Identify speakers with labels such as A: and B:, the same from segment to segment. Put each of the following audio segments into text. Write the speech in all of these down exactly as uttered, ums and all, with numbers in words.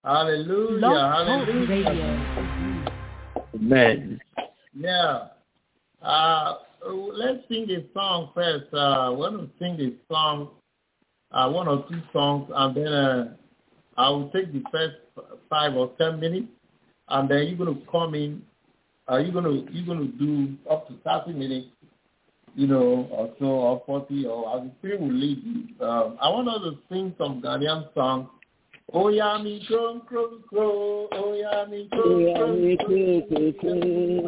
A: Hallelujah.
B: Love
A: Hallelujah.
B: Radio.
C: Amen.
A: Yeah. Uh, let's sing a song first. Uh, I want to sing a song, uh, one or two songs, and then uh, I will take the first five or ten minutes, and then you're going to come in. Uh, you're going to you're going to do up to thirty minutes, you know, or so, or forty, or as the Spirit will lead you. Um, I want us to sing some Ghanaian songs. Oh yeah, me crow, crow, crow. Oh yeah, me crow, crow, crow.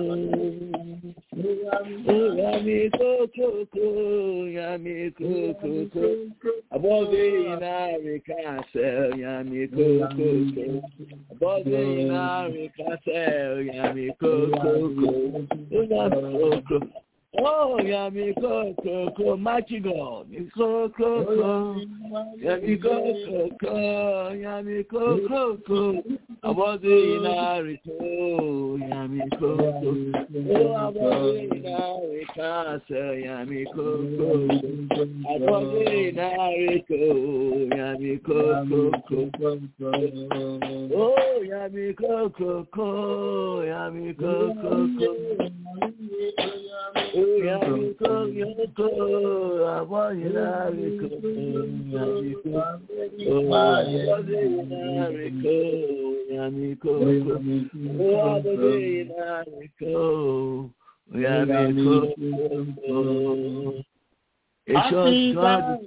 C: Oh yeah, me crow, crow, crow. Yeah, me crow, crow, crow. Above the Inari Castle, yeah, me crow, crow, crow. Above the Inari Castle, yeah, me crow, crow, crow. Oh yeah, crow, crow. Oh, yeah, me go, go, go, mighty God, me go, go, go, yeah, me go, go, go, yeah, me go, go, go, I was in Arico, yeah, me go, go, oh, I was in Arico, yeah, me go, go, I was in Arico, yeah, me go, go, go, oh, yeah, me go, go, go, yeah, me go, go, go. Oh, yeah, me go, yeah, go. I want you to me go. Oh, I want you to go. Yeah, me go. Oh, I want you to go. Yeah, me go. It's just God.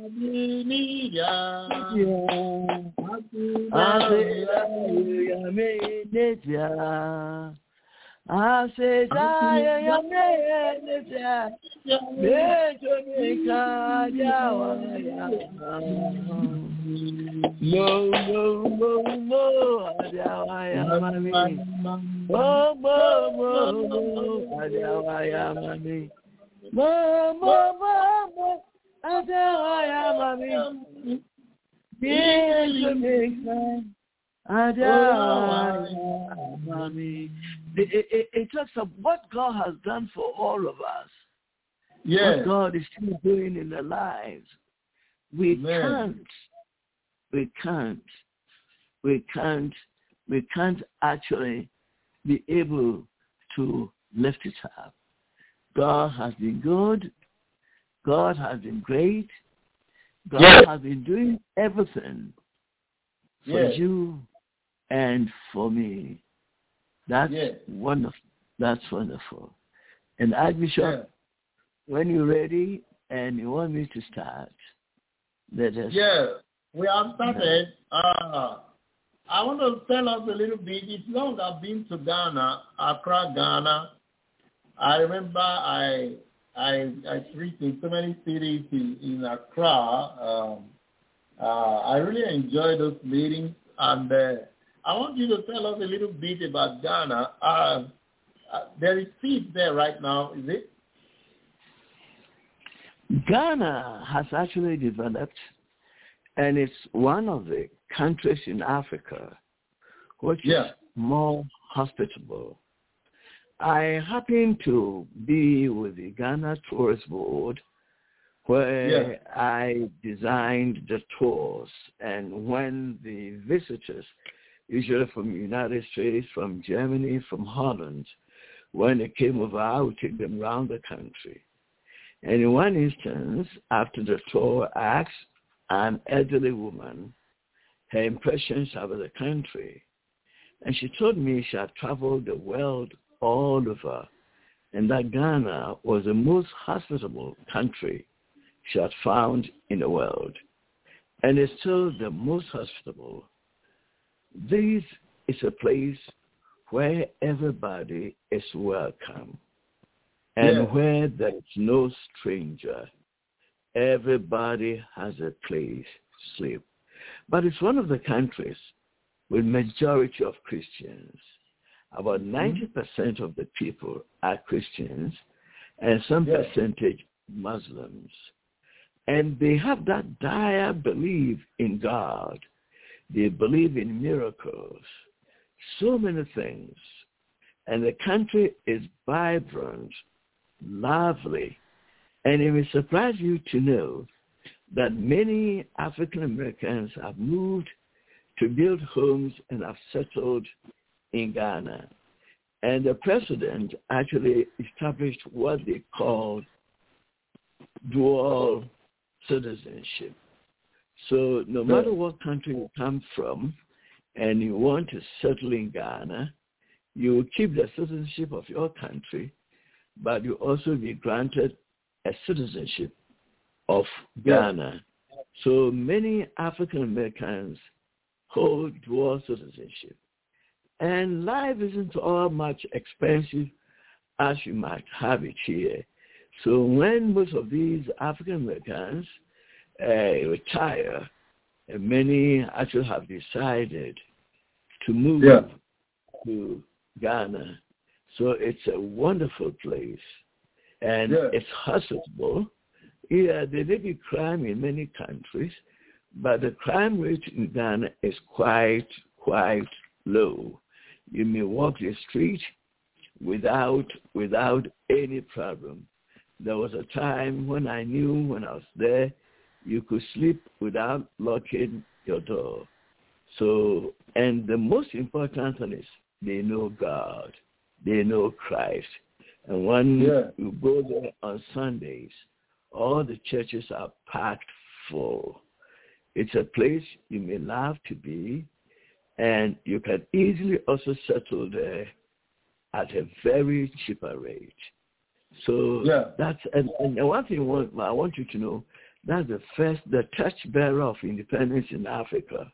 C: Yeah, I say, I am made no, no, no, no, I am me. Oh, no, no, no, I am me. No, no, no, I am me. It, it, it talks of what God has done for all of us. Yes. What God is still doing in their lives. We Amen. can't, we can't, we can't, we can't actually be able to lift it up. God has been good. God has been great. God yes. has been doing everything for yes. you and for me. That's yes. wonderful. That's wonderful. And Archbishop, yes. when you're ready and you want me to start, let us.
A: Yeah, we have started. Uh, I want to tell us a little bit. It's long I've been to Ghana, Accra, Ghana. I remember I I I preached in so many cities in, in Accra. Um, uh, I really enjoyed those meetings, and uh, I want you to tell us a little bit about Ghana. Uh, uh, there is peace there right now, is it?
C: Ghana has actually developed, and it's one of the countries in Africa which yeah. is more hospitable. I happen to be with the Ghana Tourist Board, where yeah. I designed the tours, and when the visitors, usually from the United States, from Germany, from Holland, when they came over, I would take them around the country. And in one instance, after the tour, I asked an elderly woman her impressions about the country. And she told me she had traveled the world all over, and that Ghana was the most hospitable country she had found in the world. And it's still the most hospitable. This is a place where everybody is welcome, and yeah. where there is no stranger. Everybody has a place to sleep. But it's one of the countries with majority of Christians. About ninety percent of the people are Christians, and some yeah. percentage Muslims. And they have that dire belief in God. They believe in miracles, so many things. And the country is vibrant, lovely. And it will surprise you to know that many African Americans have moved to build homes and have settled in Ghana. And the president actually established what they called dual citizenship. So no matter what country you come from and you want to settle in Ghana, you will keep the citizenship of your country, but you also be granted a citizenship of Ghana. So many African Americans hold dual citizenship. And life isn't all much expensive as you might have it here. So when most of these African Americans uh, retire, and many actually have decided to move yeah. to Ghana. So it's a wonderful place, and yeah. it's hospitable. Yeah, there may be crime in many countries, but the crime rate in Ghana is quite, quite low. You may walk the street without without any problem. There was a time when I knew when I was there, you could sleep without locking your door. So, and the most important thing is they know God. They know Christ. And when yeah. you go there on Sundays, all the churches are packed full. It's a place you may love to be, and you can easily also settle there at a very cheaper rate. So yeah. that's, and, and one thing I want, I want you to know, that's the first, the touchbearer of independence in Africa.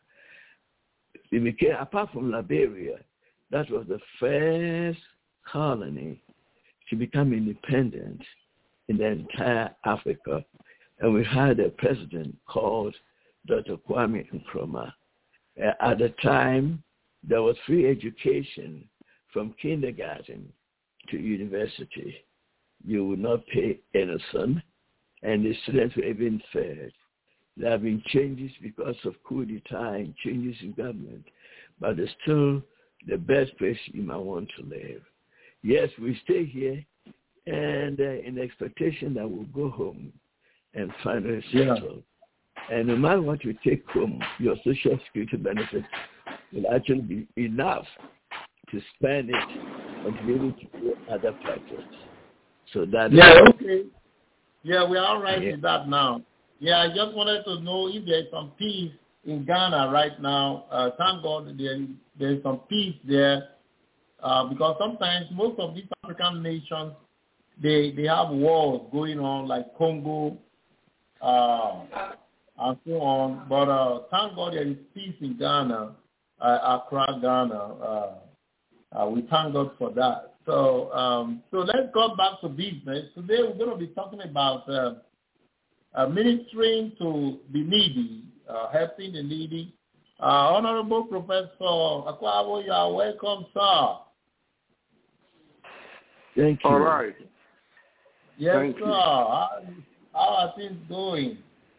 C: It became, apart from Liberia, that was the first colony to become independent in the entire Africa. And we had a president called Doctor Kwame Nkrumah. Uh, at the time, there was free education from kindergarten to university. You would not pay anything, and the students were even fed. There have been changes because of coup d'etat and changes in government, but it's still the best place you might want to live. Yes, we stay here, and uh, in the expectation that we'll go home and finally settle. Yeah. And no matter what you take home, your social security benefits will actually be enough to spend it and to be able to do other projects. So that
A: yeah,
C: is
A: okay. Yeah, we're all right yeah. with that now. Yeah, I just wanted to know if there's some peace in Ghana right now. Uh, thank God there, there's some peace there uh, because sometimes most of these African nations, they they have wars going on like Congo uh, and so on. But uh, thank God there is peace in Ghana, uh, Accra, Ghana. Uh, uh, we thank God for that. So um, so let's go back to business. Today we're going to be talking about uh, uh, ministering to the needy, uh, helping the needy. Uh, Honorable Professor Akwawo, you are welcome, sir.
C: Thank you.
B: All right.
A: Yes,
B: Thank
A: sir. How, how are things going?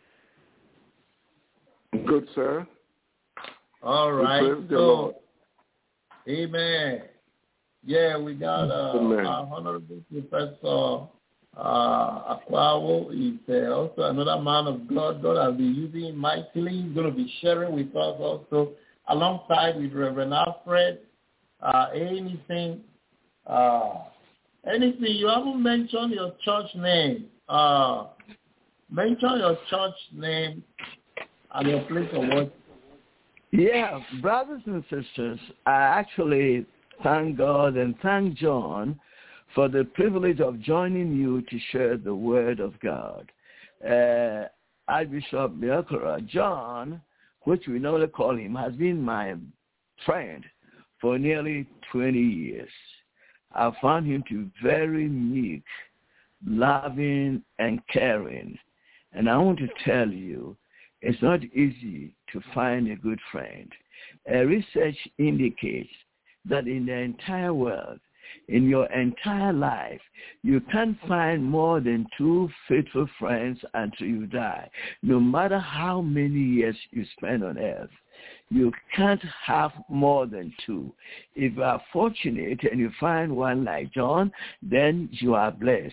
B: Good, sir.
A: All right.
B: Praise the
A: so,
B: Lord.
A: Amen. Yeah, we got uh, our Honorable Professor uh, Akwawo. He's uh, also another man of God. God has been using him mightily. He's going to be sharing with us also, alongside with Reverend Alfred. Uh, anything, uh, anything, you haven't mentioned your church name. Uh, mention your church name and your place of worship.
C: Yeah, brothers and sisters, I actually thank God and thank John for the privilege of joining you to share the word of God. Uh, Archbishop Biakura, John, which we normally call him, has been my friend for nearly twenty years. I found him to be very meek, loving, and caring. And I want to tell you, it's not easy to find a good friend. Uh, research indicates that in the entire world, in your entire life, you can't find more than two faithful friends until you die. No matter how many years you spend on earth, you can't have more than two. If you are fortunate and you find one like John, then you are blessed.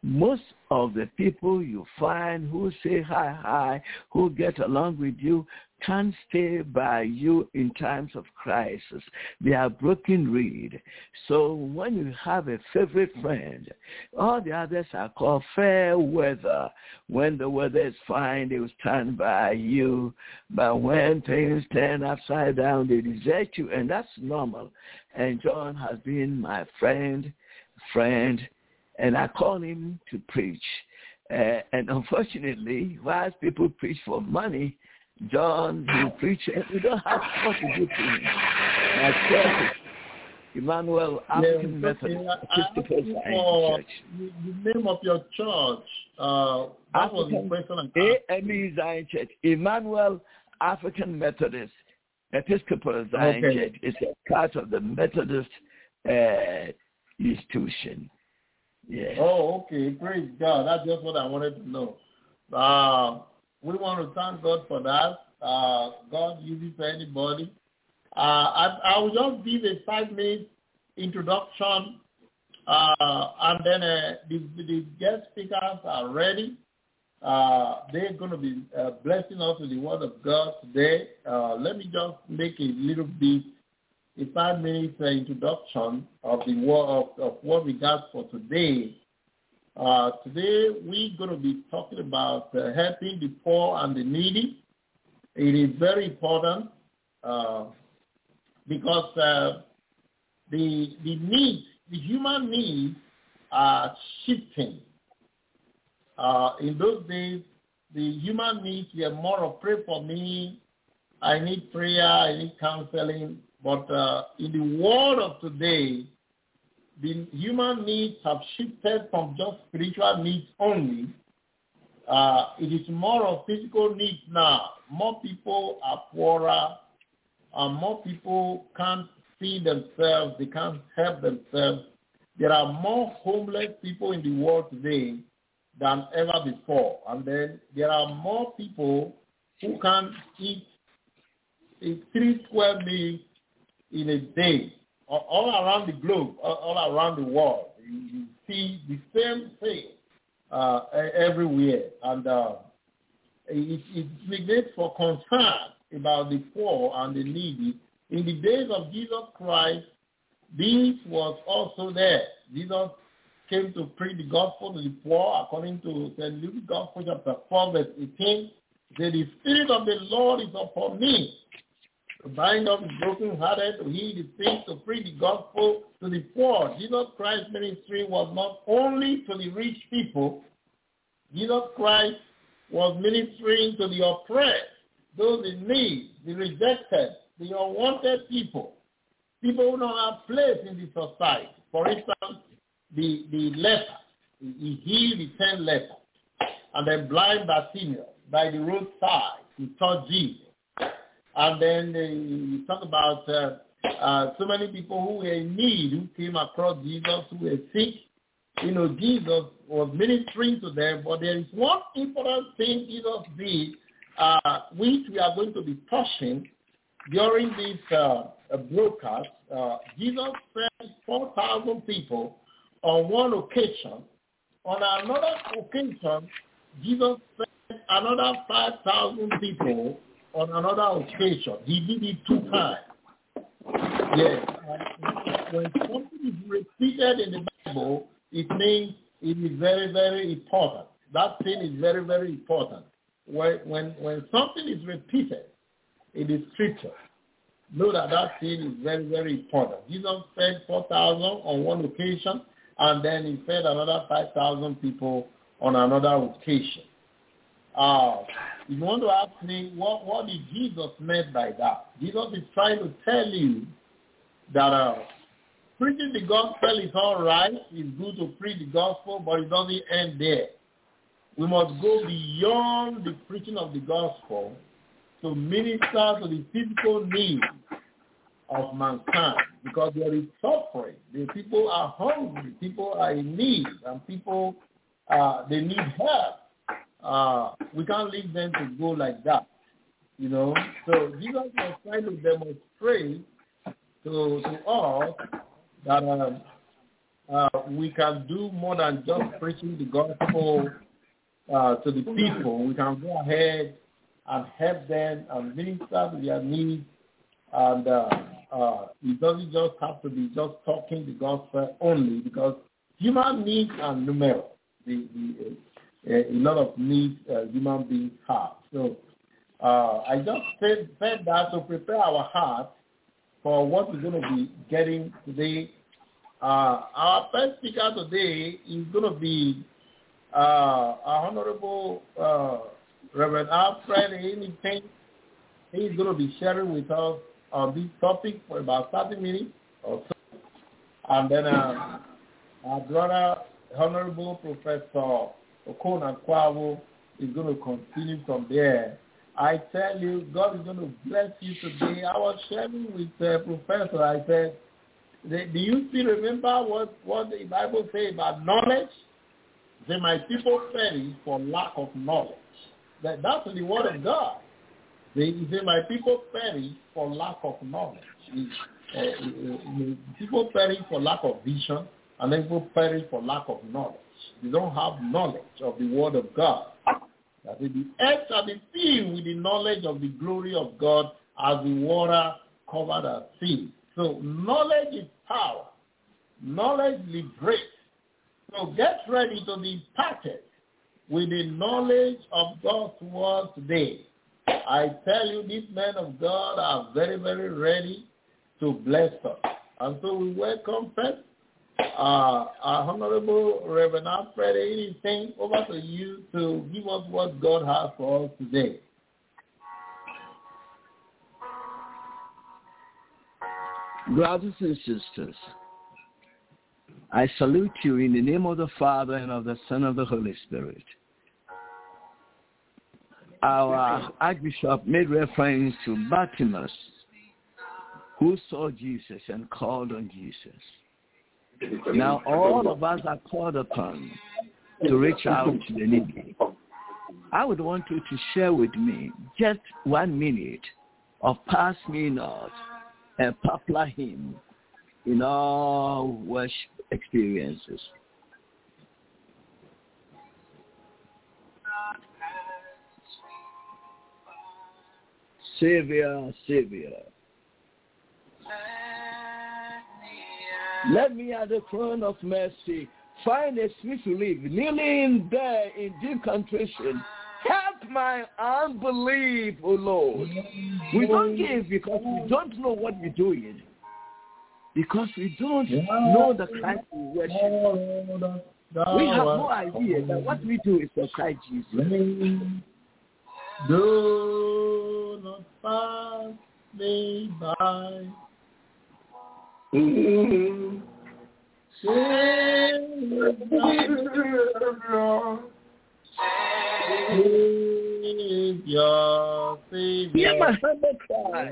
C: most of the people you find who say hi, hi, who get along with you, can't stay by you in times of crisis. They are broken reed. So when you have a favorite friend, all the others are called fair weather. When the weather is fine, they will stand by you. But when things turn upside down, they desert you, and that's normal. And John has been my friend, friend, and I call him to preach. Uh, and unfortunately, whilst people preach for money, John will preach, and we don't have what to do to him. My church, Emmanuel African
A: yes,
C: Methodist
A: okay.
C: Episcopal Church.
A: The name of your church, uh, that was the question.
C: A M E Zion Church, Emmanuel African Methodist Episcopal Zion
A: okay.
C: Church. It's a part of the Methodist uh, institution. Yeah.
A: Oh, okay. Praise God. That's just what I wanted to know. Uh, we want to thank God for that. Uh, God uses anybody. Uh, I, I will just give a five-minute introduction, uh, and then uh, the, the guest speakers are ready. Uh, they're going to be uh, blessing us with the Word of God today. Uh, let me just make a little bit, a five-minute uh, introduction of the word of, of what we got for today. Uh, today we're going to be talking about uh, helping the poor and the needy. It is very important uh, because uh, the the needs, the human needs, are shifting. Uh, in those days, the human needs were more of pray for me, I need prayer, I need counseling. But uh, in the world of today, the human needs have shifted from just spiritual needs only. Uh, it is more of physical needs now. More people are poorer, and more people can't feed themselves. They can't help themselves. There are more homeless people in the world today than ever before. And then there are more people who can't eat a three square meals in a day, all around the globe, all around the world. You, you see the same thing uh, everywhere. And uh, it, it negates for concern about the poor and the needy. In the days of Jesus Christ, this was also there. Jesus came to preach the gospel to the poor, according to Saint Luke's Gospel, chapter four, verse eighteen. He said, the Spirit of the Lord is upon me, to bind up the brokenhearted, to heal the sick, to preach the gospel to the poor. Jesus Christ's ministry was not only to the rich people. Jesus Christ was ministering to the oppressed, those in need, the rejected, the unwanted people, people who don't have place in the society. For instance, the, the leper, he healed the ten lepers, and then blind Bartimaeus by the roadside, he taught Jesus. And then uh, you talk about uh, uh, so many people who were in need, who came across Jesus, who were sick. You know, Jesus was ministering to them, but there is one important thing Jesus did, uh, which we are going to be touching during this uh, broadcast. Uh, Jesus fed four thousand people on one occasion. On another occasion, Jesus fed another five thousand people on another occasion. He did it two times. Yes. Uh, when something is repeated in the Bible, it means it is very, very important. That thing is very, very important. When, when, when something is repeated, it is scripture. Know that that thing is very, very important. Jesus fed four thousand on one occasion, and then he fed another five thousand people on another occasion. Uh, if you want to ask me, what, what did Jesus mean by that? Jesus is trying to tell you that uh, preaching the gospel is all right. It's good to preach the gospel, but it doesn't end there. We must go beyond the preaching of the gospel to minister to the physical needs of mankind, because there is suffering. The people are hungry. People are in need, and people, uh, they need help. Uh, we can't leave them to go like that, you know. So Jesus was trying to demonstrate to, to us that um, uh, we can do more than just preaching the gospel uh, to the people. We can go ahead and help them and minister to their needs. And uh, uh, it doesn't just have to be just talking the gospel only, because human needs are numerous. The, the, uh, a lot of needs uh, human beings have. So uh, I just said, said that to prepare our hearts for what we're going to be getting today. Uh, our first speaker today is going to be uh, our Honorable uh, Reverend Alfred Anything. He's going to be sharing with us on this topic for about thirty minutes or so. And then uh, our brother, Honorable Professor Okona Kwabo, is going to continue from there. I tell you, God is going to bless you today. I was sharing with the professor. I said, do you still remember what, what the Bible says about knowledge? Say, my people perish for lack of knowledge. That, that's the word of God. They say, my people perish for lack of knowledge. Uh, uh, people perish for lack of vision, and then people perish for lack of knowledge. They don't have knowledge of the word of God. That the earth shall be filled with the knowledge of the glory of God as the water covered the sea. So knowledge is power. Knowledge liberates. So get ready to be impacted with the knowledge of God's word today. I tell you, these men of God are very, very ready to bless us. And so we welcome first uh, our Honorable Reverend Alfred Anything. Over to you to give us what God has for us today.
C: Brothers and sisters, I salute you in the name of the Father and of the Son and of the Holy Spirit. Our Archbishop made reference to Bartimaeus, who saw Jesus and called on Jesus. Now all of us are called upon to reach out to the needy. I would want you to share with me just one minute of Pass Me Not, a popular hymn in all worship experiences. Savior, Savior, let me at the throne of mercy find a sweet relief, kneeling there in deep contrition. Help my unbelief, O Lord. We don't give because we don't know what we're doing, because we don't know the Christ we worship. We have no idea that what we do is for Christ Jesus.
A: Do not pass me by.
C: Mm-hmm.
A: Savior, Savior,
C: hear my humble cry.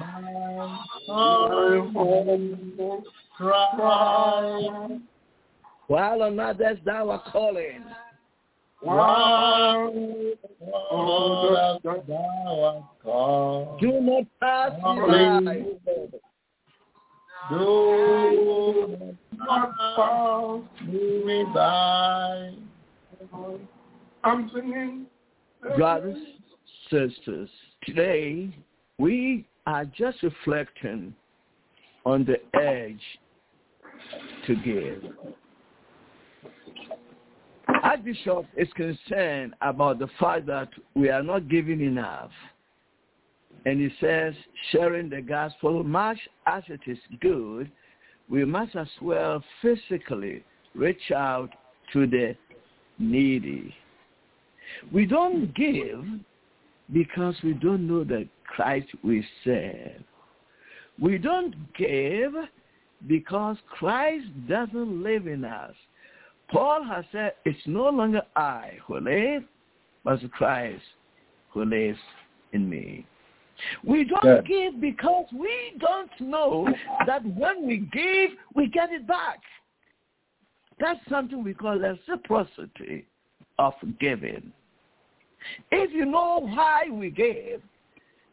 A: My cry.
C: While on others thou art calling.
A: While on others thou art calling.
C: Do not pass me by.
A: Do not pass me by. I'm singing.
C: Brothers, sisters, today we are just reflecting on the edge to give. Archbishop is concerned about the fact that we are not giving enough. And he says, sharing the gospel, much as it is good, we must as well physically reach out to the needy. We don't give because we don't know the Christ we serve. We don't give because Christ doesn't live in us. Paul has said, it's no longer I who live, but it's Christ who lives in me. We don't yeah. give because we don't know that when we give, we get it back. That's something we call reciprocity of giving. If you know why we give,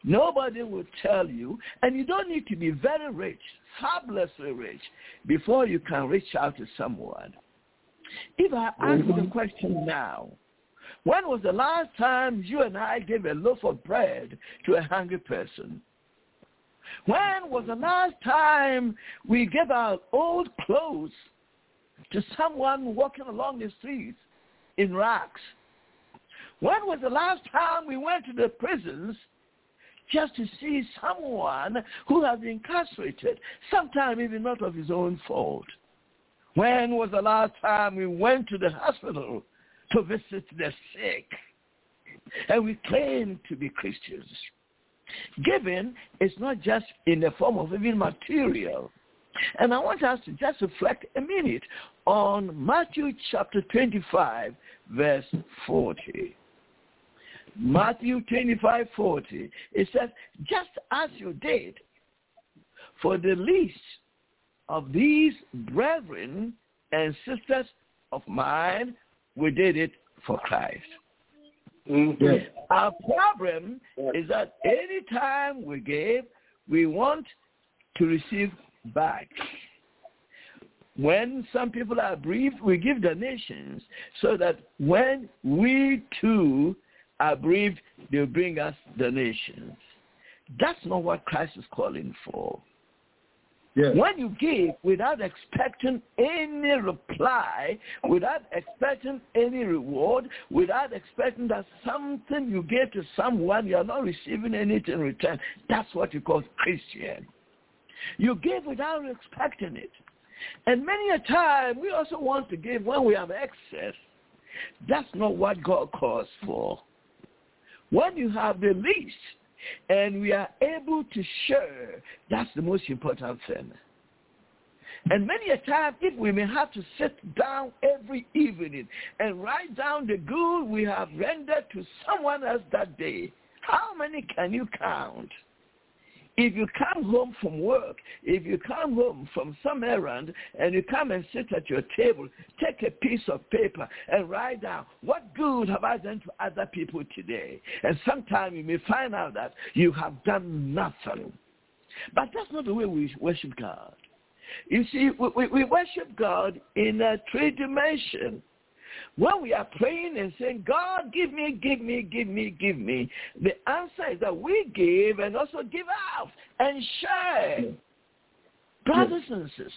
C: Nobody will tell you, and you don't need to be very rich, fabulously rich, before you can reach out to someone. If I ask you the question now, when was the last time you and I gave a loaf of bread to a hungry person? When was the last time we gave our old clothes to someone walking along the streets in rags? When was the last time we went to the prisons just to see someone who has been incarcerated, sometimes even not of his own fault? When was the last time we went to the hospital to visit the sick? And we claim to be Christians. Giving is not just in the form of even material. And I want us to just reflect a minute on Matthew chapter twenty-five, verse forty. Matthew twenty-five, forty. It says, just as you did for the least of these brethren and sisters of mine, we did it for Christ. Mm-hmm. Yes. Our problem is that any time we give, we want to receive back. When some people are bereaved, we give donations so that when we too are bereaved, they'll bring us donations. That's not what Christ is calling for. Yes. When you give without expecting any reply, without expecting any reward, without expecting that something you gave to someone, you are not receiving anything in return, that's what you call Christian. You give without expecting it. And many a time, we also want to give when we have excess. That's not what God calls for. When you have the least, and we are able to share, that's the most important thing. And many a time, if we may have to sit down every evening and write down the good we have rendered to someone else that day, how many can you count? If you come home from work, if you come home from some errand, and you come and sit at your table, take a piece of paper and write down, what good have I done to other people today? And sometime you may find out that you have done nothing. But that's not the way we worship God. You see, we, we, we worship God in a three dimension. When we are praying and saying, God, give me, give me, give me, give me, the answer is that we give and also give out and share. Brothers and sisters,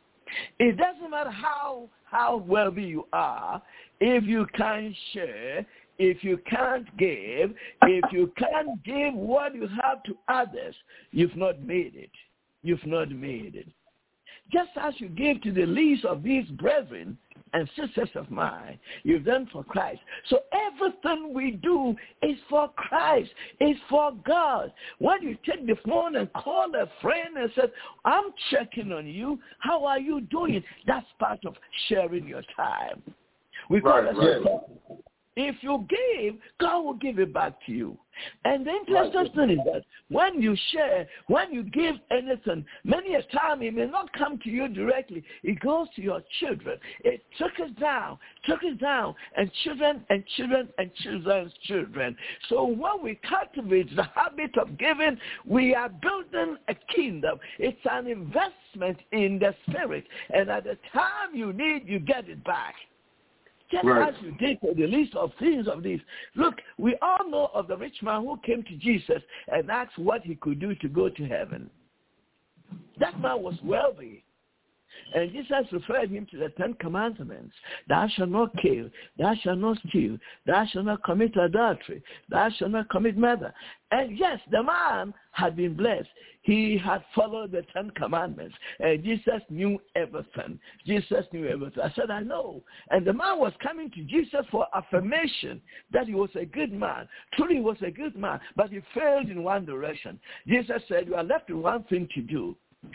C: it doesn't matter how, how wealthy you are, if you can't share, if you can't give, if you can't give what you have to others, you've not made it. You've not made it. Just as you give to the least of these brethren and sisters of mine, you've done for Christ. So everything we do is for Christ, is for God. When you take the phone and call a friend and say, I'm checking on you, how are you doing? That's part of sharing your time. We call it right. If you give, God will give it back to you. And the interesting thing is that when you share, when you give anything, many a time it may not come to you directly. It goes to your children. It trickles down, trickles down, and children and children and children's children. So when we cultivate the habit of giving, we are building a kingdom. It's an investment in the spirit. And at the time you need, you get it back. Just right. as you did for the list of things of these. Look, we all know of the rich man who came to Jesus and asked what he could do to go to heaven. That man was wealthy. And Jesus referred him to the Ten Commandments. Thou shalt not kill. Thou shalt not steal. Thou shalt not commit adultery. Thou shalt not commit murder. And yes, the man had been blessed. He had followed the Ten Commandments. And Jesus knew everything. Jesus knew everything. I said, I know. And the man was coming to Jesus for affirmation that he was a good man. Truly he was a good man, but he failed in one direction. Jesus said, you are left with one thing to do.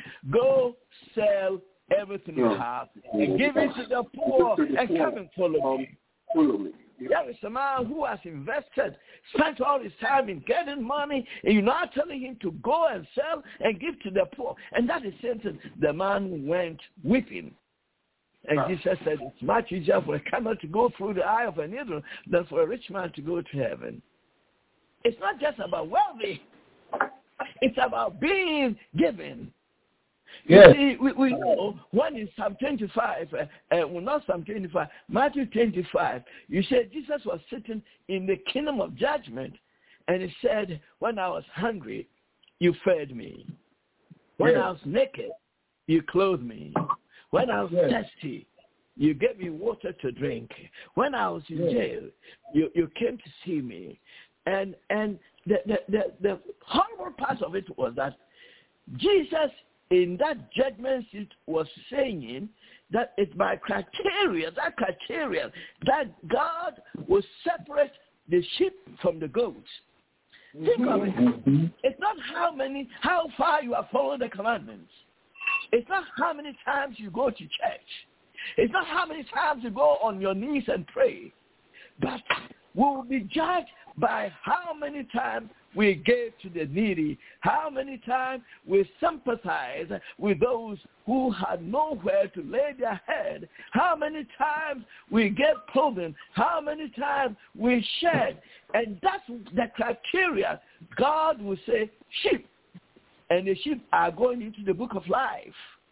C: Go sell everything you have and give it to the poor and come and follow me. Follow me. There is a man who has invested, spent all his time in getting money, and you're not telling him to go and sell and give to the poor. And that is something the man went weeping. And ah. Jesus said, it's much easier for a camel to go through the eye of a needle than for a rich man to go to heaven. It's not just about wealthy. It's about being given.
A: Yes.
C: You see, we, we know when in Psalm twenty-five, uh, uh, well, not Psalm twenty-five, Matthew twenty-five, you said Jesus was sitting in the kingdom of judgment, and he said, when I was hungry, you fed me. When yes. I was naked, you clothed me. When I was yes. thirsty, you gave me water to drink. When I was in yes. jail, you, you came to see me. And and the, the, the, the horrible part of it was that Jesus, in that judgment seat, was saying that it's by criteria, that criteria, that God will separate the sheep from the goats. Think of it. It's not how many, how far you have followed the commandments. It's not how many times you go to church. It's not how many times you go on your knees and pray. But we will be judged by how many times we gave to the needy, how many times we sympathize with those who had nowhere to lay their head, how many times we gave clothing, how many times we shared. And that's the criteria. God will say, sheep. And the sheep are going into the book of life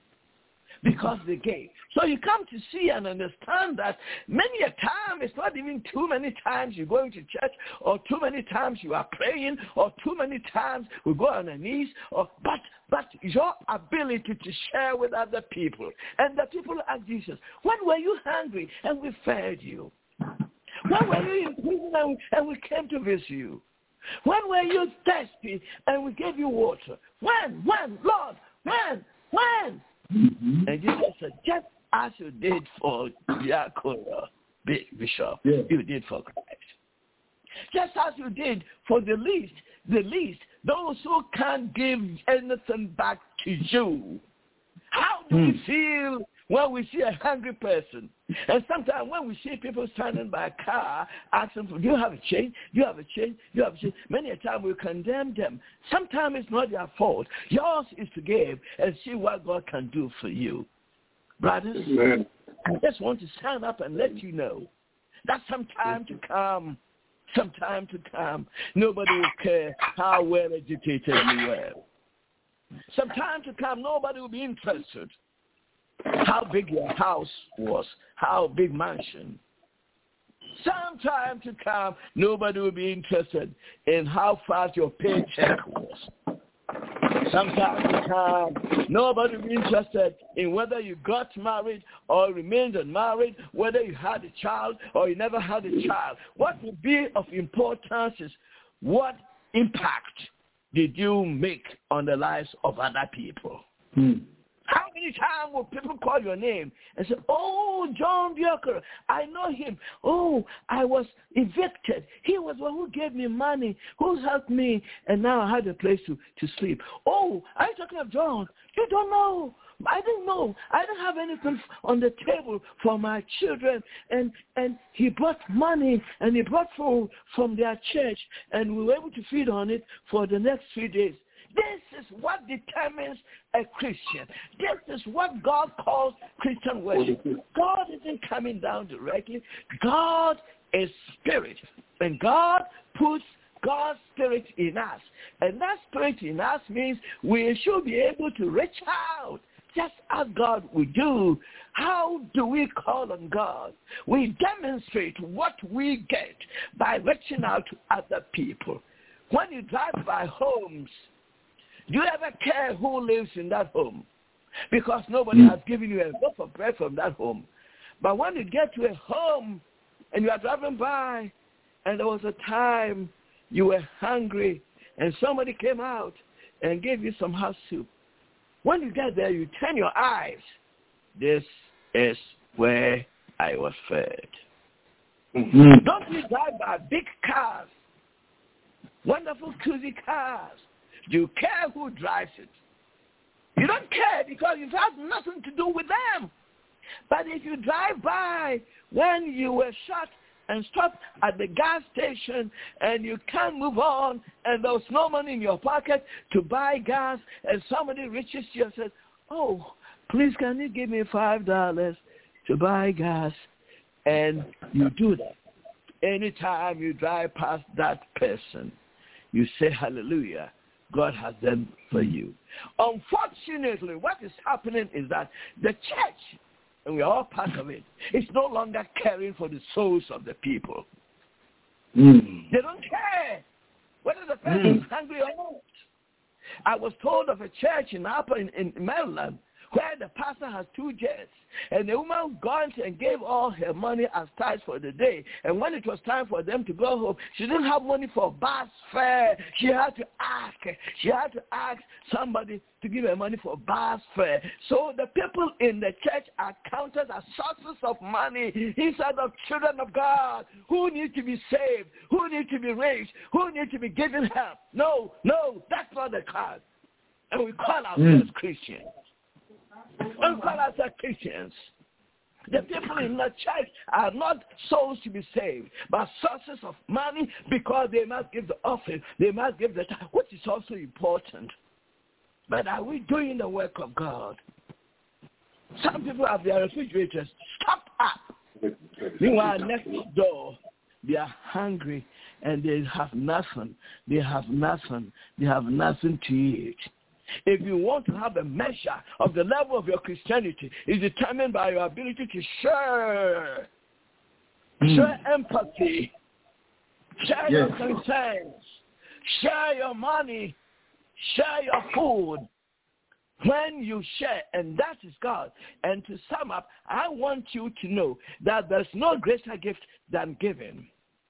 C: because they gave. So you come to see and understand that many a time, it's not even too many times you're going to church, or too many times you are praying, or too many times we go on our knees, or, but, but your ability to share with other people. And the people ask Jesus, when were you hungry and we fed you? When were you in prison and we, and we came to visit you? When were you thirsty and we gave you water? When? When? Lord, when? When? Mm-hmm. And Jesus said, just as you did for Diakonia, Bishop, yeah. you did for Christ. Just as you did for the least, the least, those who can't give anything back to you. How do mm. we feel when we see a hungry person? And sometimes when we see people standing by a car, asking for, do you have a change? Do you have a change? Do you have a change? Many a time we condemn them. Sometimes it's not their fault. Yours is to give and see what God can do for you. Brothers, Amen. I just want to stand up and let you know that some time to come, some time to come, nobody will care how well educated you were. Some time to come, nobody will be interested how big your house was, how big mansion. Some time to come, nobody will be interested in how fast your paycheck was. Some time to come, nobody will be interested in whether you got married or remained unmarried, whether you had a child or you never had a child. What will be of importance is what impact did you make on the lives of other people? Hmm. How many times will people call your name and say, oh, John Bioker, I know him. Oh, I was evicted. He was the one who gave me money, who helped me, and now I had a place to, to sleep. Oh, are you talking of John? You don't know. I didn't know. I didn't have anything on the table for my children. And, and he brought money, and he brought food from their church, and we were able to feed on it for the next three days. This is what determines a Christian. This is what God calls Christian worship. God isn't coming down directly. God is spirit. And God puts God's spirit in us. And that spirit in us means we should be able to reach out just as God would do. How do we call on God? We demonstrate what we get by reaching out to other people. When you drive by homes, do you ever care who lives in that home? Because nobody has given you a loaf of bread from that home. But when you get to a home and you are driving by and there was a time you were hungry and somebody came out and gave you some hot soup. When you get there, you turn your eyes. This is where I was fed. Mm-hmm. Don't you drive by big cars, wonderful, cozy cars. You care who drives it. You don't care because it has nothing to do with them. But if you drive by when you were shot and stopped at the gas station and you can't move on and there was no money in your pocket to buy gas and somebody reaches you and says, oh, please can you give me five dollars to buy gas? And you do that. Anytime you drive past that person, you say hallelujah. God has done for you. Unfortunately, what is happening is that the church, and we are all part of it, is no longer caring for the souls of the people. Mm. They don't care whether the person mm. is hungry or not. I was told of a church in Upper in, in Maryland where the pastor has two jets, and the woman gone and gave all her money as tithes for the day. And when it was time for them to go home, she didn't have money for bus fare. She had to ask. She had to ask somebody to give her money for bus fare. So the people in the church are counted as sources of money instead of children of God who need to be saved, who need to be raised, who need to be given help. No, no, that's not the cause. And we call ourselves mm. Christians. And call ourselves Christians. The people in the church are not souls to be saved, but sources of money because they must give the offering, they must give the time, which is also important. But are we doing the work of God? Some people have their refrigerators stopped up. Meanwhile, next door, they are hungry and they have nothing. They have nothing. They have nothing to eat. If you want to have a measure of the level of your Christianity, it's determined by your ability to share, mm. share empathy, share yes. your concerns, share your money, share your food. When you share, and that is God. And to sum up, I want you to know that there's no greater gift than giving,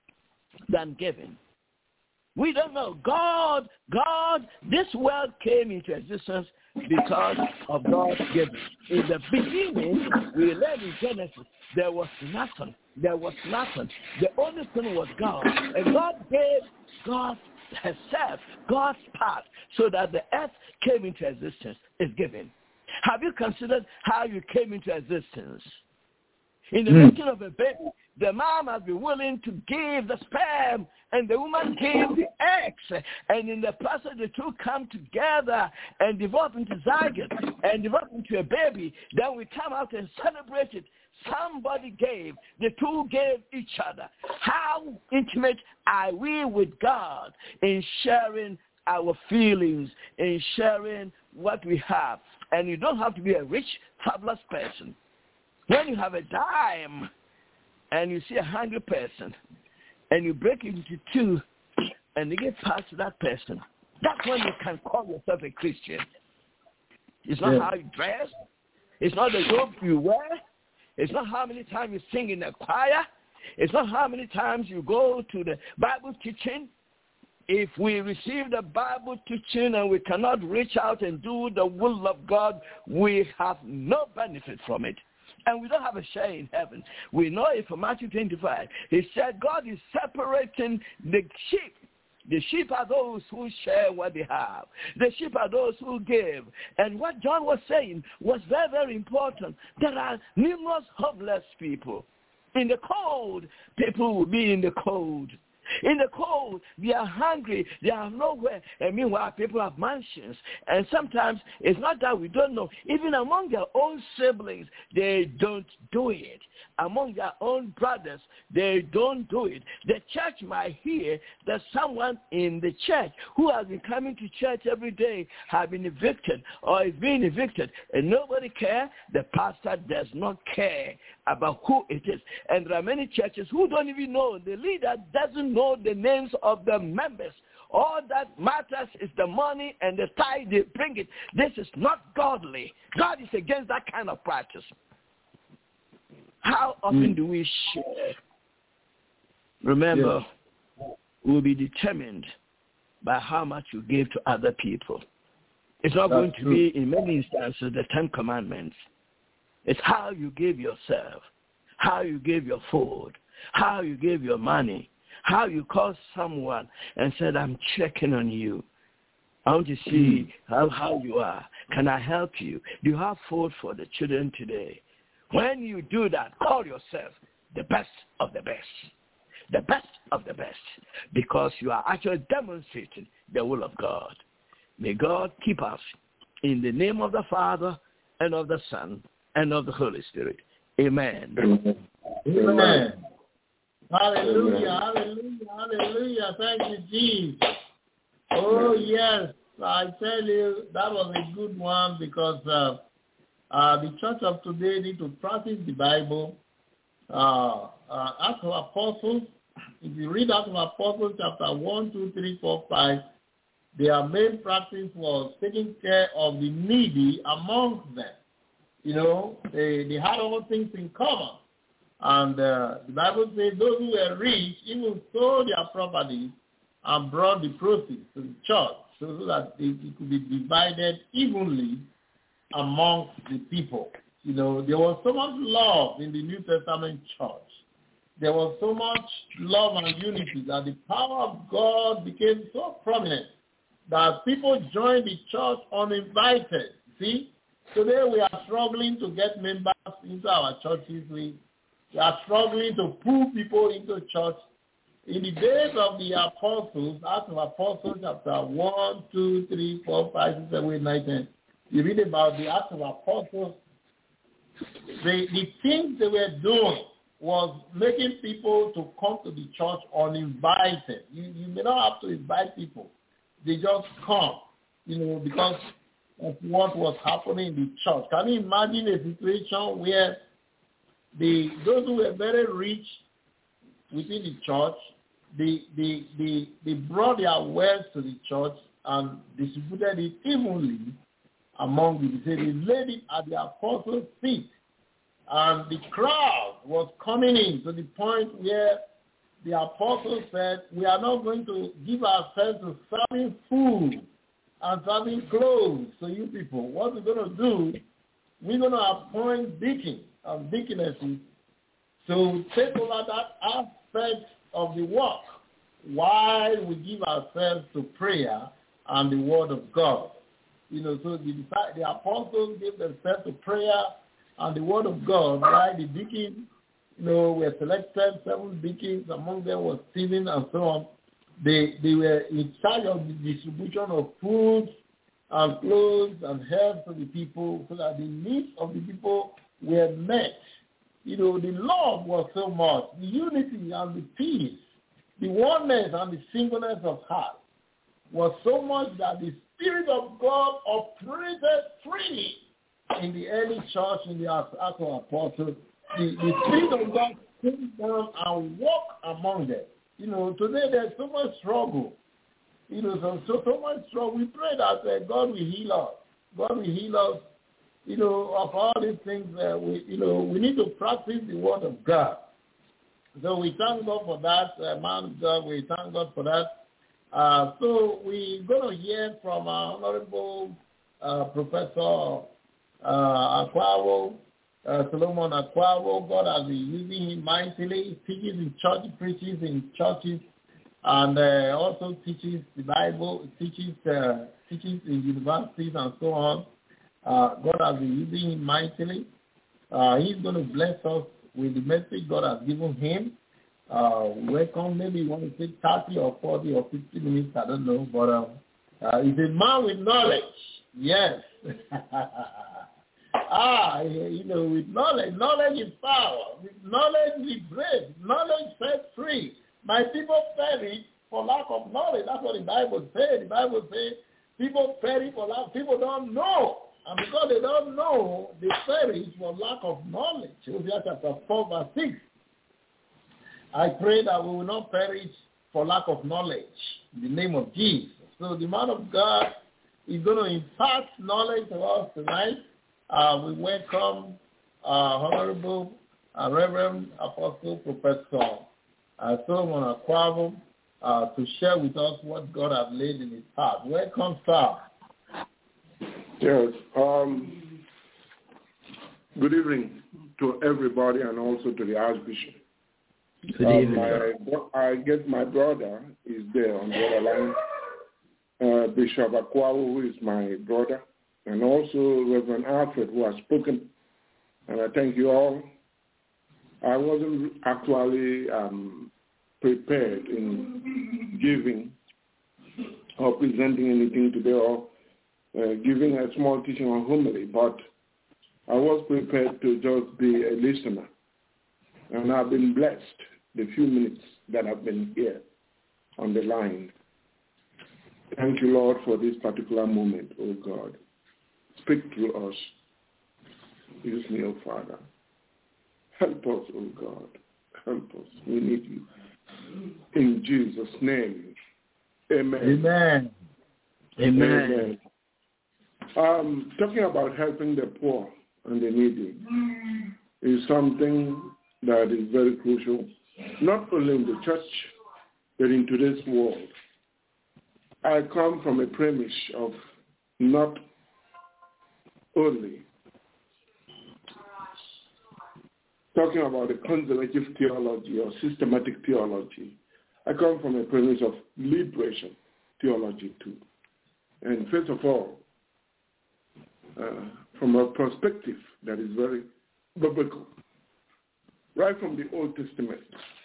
C: than giving. We don't know. God, God, this world came into existence because of God's giving. In the beginning, we read in Genesis, there was nothing. There was nothing. The only thing was God. And God gave God herself, God's part, so that the earth came into existence. Is given. Have you considered how you came into existence? In the mm. making of a baby, the mom must be willing to give the sperm, and the woman gave the eggs. And in the process, the two come together and develop into zygote and develop into a baby. Then we come out and celebrate it. Somebody gave. The two gave each other. How intimate are we with God in sharing our feelings, in sharing what we have? And you don't have to be a rich, fabulous person. When you have a dime and you see a hungry person and you break it into two and you get past to that person, that's when you can call yourself a Christian. It's not yeah. how you dress. It's not the robe you wear. It's not how many times you sing in the choir. It's not how many times you go to the Bible teaching. If we receive the Bible teaching and we cannot reach out and do the will of God, we have no benefit from it. And we don't have a share in heaven. We know it from Matthew twenty-five. He said God is separating the sheep. The sheep are those who share what they have. The sheep are those who give. And what John was saying was very, very important. There are numerous homeless people. In the cold, people will be in the cold. In the cold, they are hungry, they have nowhere, and meanwhile people have mansions. And sometimes it's not that we don't know. Even among their own siblings, they don't do it. Among their own brothers, they don't do it. The church might hear that someone in the church who has been coming to church every day has been evicted or is being evicted, and nobody cares. The pastor does not care about who it is. And there are many churches who don't even know. The leader doesn't know the names of the members. All that matters is the money and the tithe they bring it. This is not godly. God is against that kind of practice. How often mm. do we share? Remember, yeah. we'll be determined by how much you give to other people. It's not That's going to true. be, in many instances, the Ten Commandments. It's how you give yourself, how you give your food, how you give your money, how you call someone and said, I'm checking on you. I want to see how, how you are. Can I help you? Do you have food for the children today? When you do that, call yourself the best of the best. The best of the best. Because you are actually demonstrating the will of God. May God keep us in the name of the Father and of the Son and of the Holy Spirit. Amen.
A: Amen. Hallelujah, hallelujah, hallelujah. Thank you, Jesus. Oh, yes. I tell you, that was a good one because uh, uh, the church of today need to practice the Bible. Uh, uh, Acts of Apostles, if you read Acts of Apostles chapter one, two, three, four, five, their main practice was taking care of the needy amongst them. You know, they, they had all things in common. And uh, the Bible says those who were rich even sold their property and brought the proceeds to the church so that it, it could be divided evenly amongst the people. You know, there was so much love in the New Testament church. There was so much love and unity that the power of God became so prominent that people joined the church uninvited. See, today we are struggling to get members into our churches. We, we are struggling to pull people into church. In the days of the apostles, Acts of Apostles, chapter one, two, three, four, five, six, seven, eight, nine, ten, you read about the Acts of Apostles. The, the things they were doing was making people to come to the church uninvited. You, you may not have to invite people. They just come, you know, because of what was happening in the church. Can you imagine a situation where the those who were very rich within the church, they, they, they, they brought their wealth to the church and distributed it evenly among them. They laid it at the apostles' feet. And the crowd was coming in to the point where the apostles said, we are not going to give ourselves to serving food and serving clothes to you people. What we're going to do, we're going to appoint deacons and deaconesses to take over that aspect of the work while we give ourselves to prayer and the word of God. You know, so the, the apostles gave themselves to prayer and the word of God, while the deacons, you know, were selected, seven deacons, among them was Stephen and so on. They they were in charge of the distribution of food and clothes and help to the people so that the needs of the people were met. You know, the love was so much, the unity and the peace, the oneness and the singleness of heart was so much that the Spirit of God operated freely in the early church, in the Acts of Apostles. The, the Spirit of God came down and walked among them. You know, today there's so much struggle. You know, so, so, so much struggle. We pray that uh, God will heal us. God will heal us, you know, of all these things. Uh, we, you know, we need to practice the word of God. So we thank God for that, uh, man of God. We thank God for that. Uh, so we're going to hear from our Honorable uh, Professor uh, Akwawo, uh, Solomon Akwawo. God has been using him mightily. He teaches in church, preaches in churches, and uh, also teaches the Bible, teaches uh, teaches in universities and so on. Uh, God has been using him mightily. Uh, he's going to bless us with the message God has given him. Uh, welcome. Maybe you want to take thirty or forty or fifty minutes, I don't know. But um, uh, he's a man with knowledge. Yes. ah, you know, with knowledge. Knowledge is power. With knowledge we break. Knowledge sets free. My people perish for lack of knowledge. That's what the Bible says. The Bible says people perish for lack. People don't know. And because they don't know, they perish for lack of knowledge. Hosea chapter four, verse six. I pray that we will not perish for lack of knowledge in the name of Jesus. So the man of God is going to impart knowledge to us tonight. Uh, we welcome uh, Honorable uh, Reverend Apostle Professor uh, Solomon Akwawo uh, to share with us what God has laid in his heart. Welcome, sir.
B: Yes. Um, good evening to everybody and also to the Archbishop.
C: Good evening.
B: Uh, my, I guess my brother is there on the other line, uh, Bishop Akwawo, who is my brother, and also Reverend Alfred, who has spoken. And I thank you all. I wasn't actually um, prepared in giving or presenting anything today or uh, giving a small teaching on homily, but I was prepared to just be a listener. And I've been blessed the few minutes that I've been here on the line. Thank you, Lord, for this particular moment, oh God. Speak to us. Use me, oh Father. Help us, oh God. Help us. We need you. In Jesus' name, amen.
A: Amen. Amen.
B: Amen. Um, talking about helping the poor and the needy is something that is very crucial, not only in the church, but in today's world. I come from a premise of not only talking about a conservative theology or systematic theology. I come from a premise of liberation theology too. And first of all, uh, from a perspective that is very biblical, right from the Old Testament.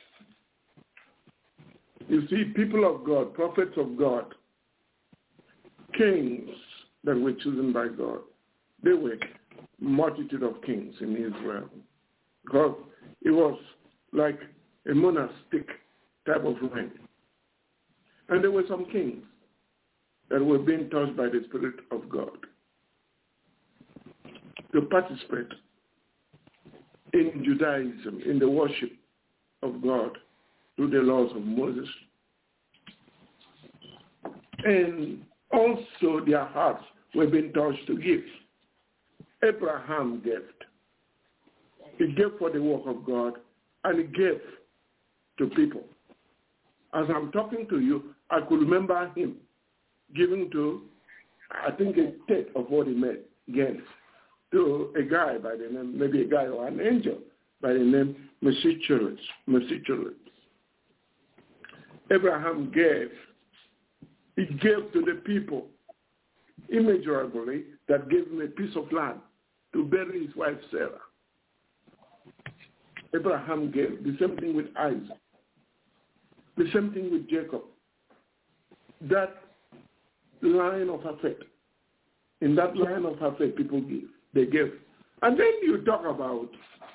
B: You see, people of God, prophets of God, kings that were chosen by God, they were a multitude of kings in Israel. Because it was like a monastic type of reign. And there were some kings that were being touched by the Spirit of God to participate in Judaism, in the worship of God through the laws of Moses. And also their hearts were being touched to give. Abraham gave. He gave for the work of God, and he gave to people. As I'm talking to you, I could remember him giving to, I think, a tenth of what he made, gave to a guy by the name, maybe a guy or an angel by the name Meshulam. Meshulam. Abraham gave. He gave to the people immeasurably that gave him a piece of land to bury his wife Sarah. Abraham gave. The same thing with Isaac. The same thing with Jacob. That line of faith. In that line of faith, people give. They give. And then you talk about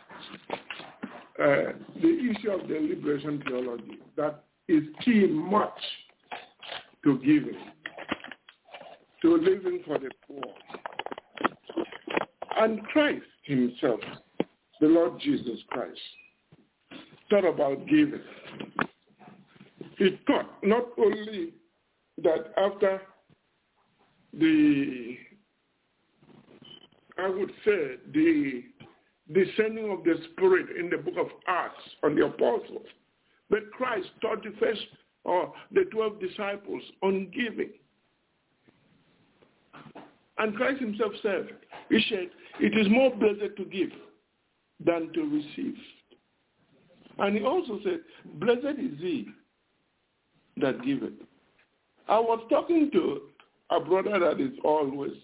B: uh, the issue of the liberation theology. That is key much to giving, to living for the poor. And Christ himself, the Lord Jesus Christ, thought about giving. He taught not only that after the, I would say, the descending of the Spirit in the book of Acts on the apostles, but Christ taught the first, or the twelve disciples on giving. And Christ himself said, he said, it is more blessed to give than to receive. And he also said, blessed is he that giveth. I was talking to a brother that is always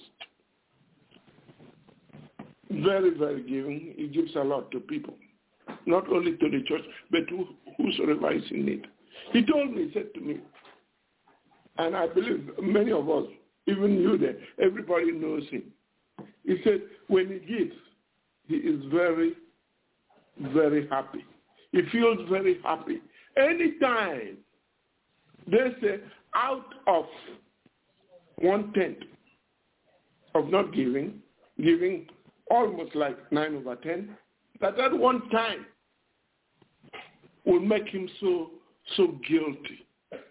B: very, very giving. He gives a lot to people, not only to the church, but to whosoever is in need. He told me, he said to me, and I believe many of us, even you there, everybody knows him. He said, when he gives, he is very, very happy. He feels very happy. Anytime they say out of one-tenth of not giving, giving almost like nine over ten, that at one time will make him so, so guilty.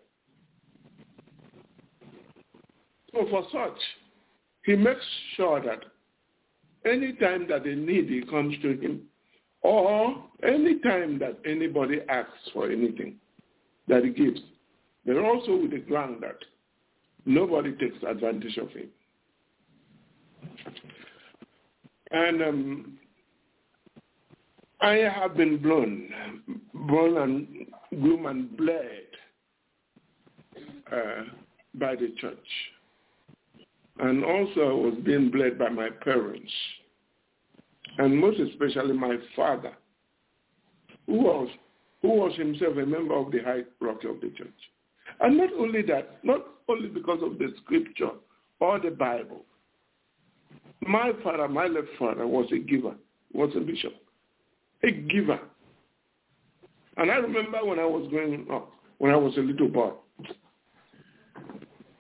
B: So for such, he makes sure that any time that a needy comes to him, or any time that anybody asks for anything, that he gives, but also with the ground that nobody takes advantage of him. And um, I have been blown, blown and gloom and bled uh, by the church. And also I was being bled by my parents, and most especially my father, who was, who was himself a member of the hierarchy of the church. And not only that, not only because of the scripture or the Bible. My father, my late father, was a giver, was a bishop, a giver. And I remember when I was growing up, when I was a little boy,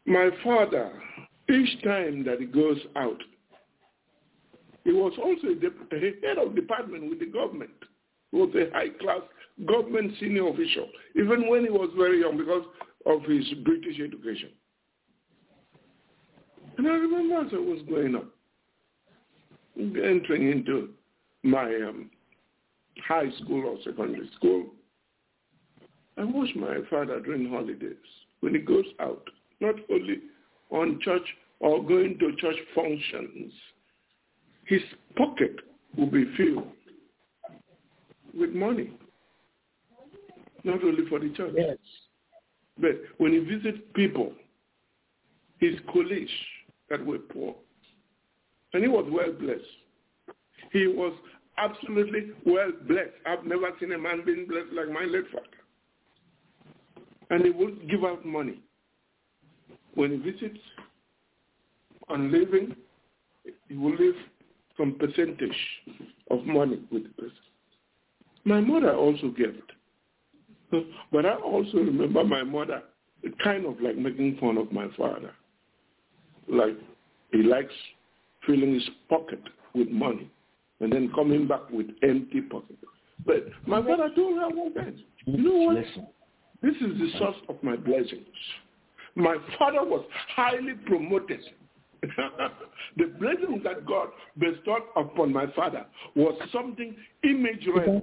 B: my father, each time that he goes out, he was also a, dep- a head of department with the government. He was a high-class government senior official, even when he was very young because of his British education. And I remember as I was growing up, entering into my um, high school or secondary school, I watched my father during holidays when he goes out, not only on church or going to church functions, his pocket will be filled with money, not only for the church.
C: Yes.
B: But when he visits people, his colleagues that were poor, and he was well blessed. He was absolutely well blessed. I've never seen a man being blessed like my late father. And he would give out money. When he visits on living, he will leave some percentage of money with the person. My mother also gave it. But I also remember my mother kind of like making fun of my father. Like he likes filling his pocket with money and then coming back with empty pocket. But my father told her one thing. You know what?
C: Listen.
B: This is the source of my blessings. My father was highly promoted. The blessings that God bestowed upon my father was something immeasurable.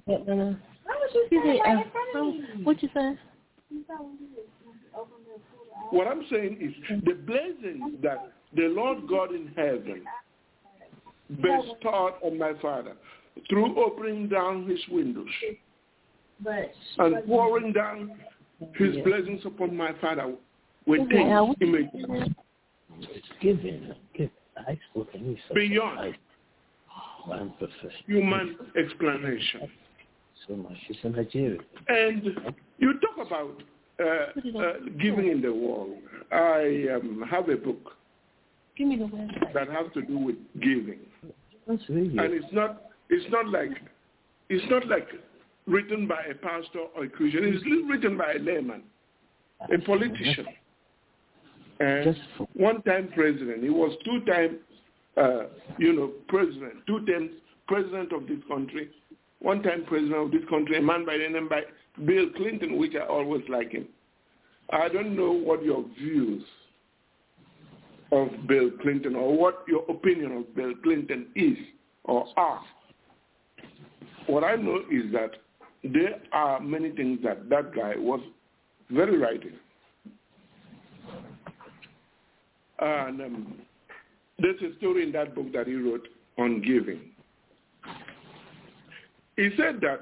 D: What you say?
B: What I'm saying is the blessings that the Lord God in heaven bestowed on my father through opening down his windows and pouring down his blessings upon my father were things immeasurable.
C: It's given, given. I spoken
B: beyond
C: one
B: human explanation.
C: So much. It's in Nigeria.
B: And you talk about uh, uh, giving in the world. I um, have a book
D: Give me the website.
B: that has to do with giving,
C: That's really
B: and it's not it's not like it's not like written by a pastor or a Christian. It's written by a layman, a politician. And one-time president. He was two-time, uh, you know, president, two times president of this country, one-time president of this country, a man by the name by Bill Clinton, which I always like him. I don't know what your views of Bill Clinton or what your opinion of Bill Clinton is or are. What I know is that there are many things that that guy was very right in. And um, there's a story in that book that he wrote on giving. He said that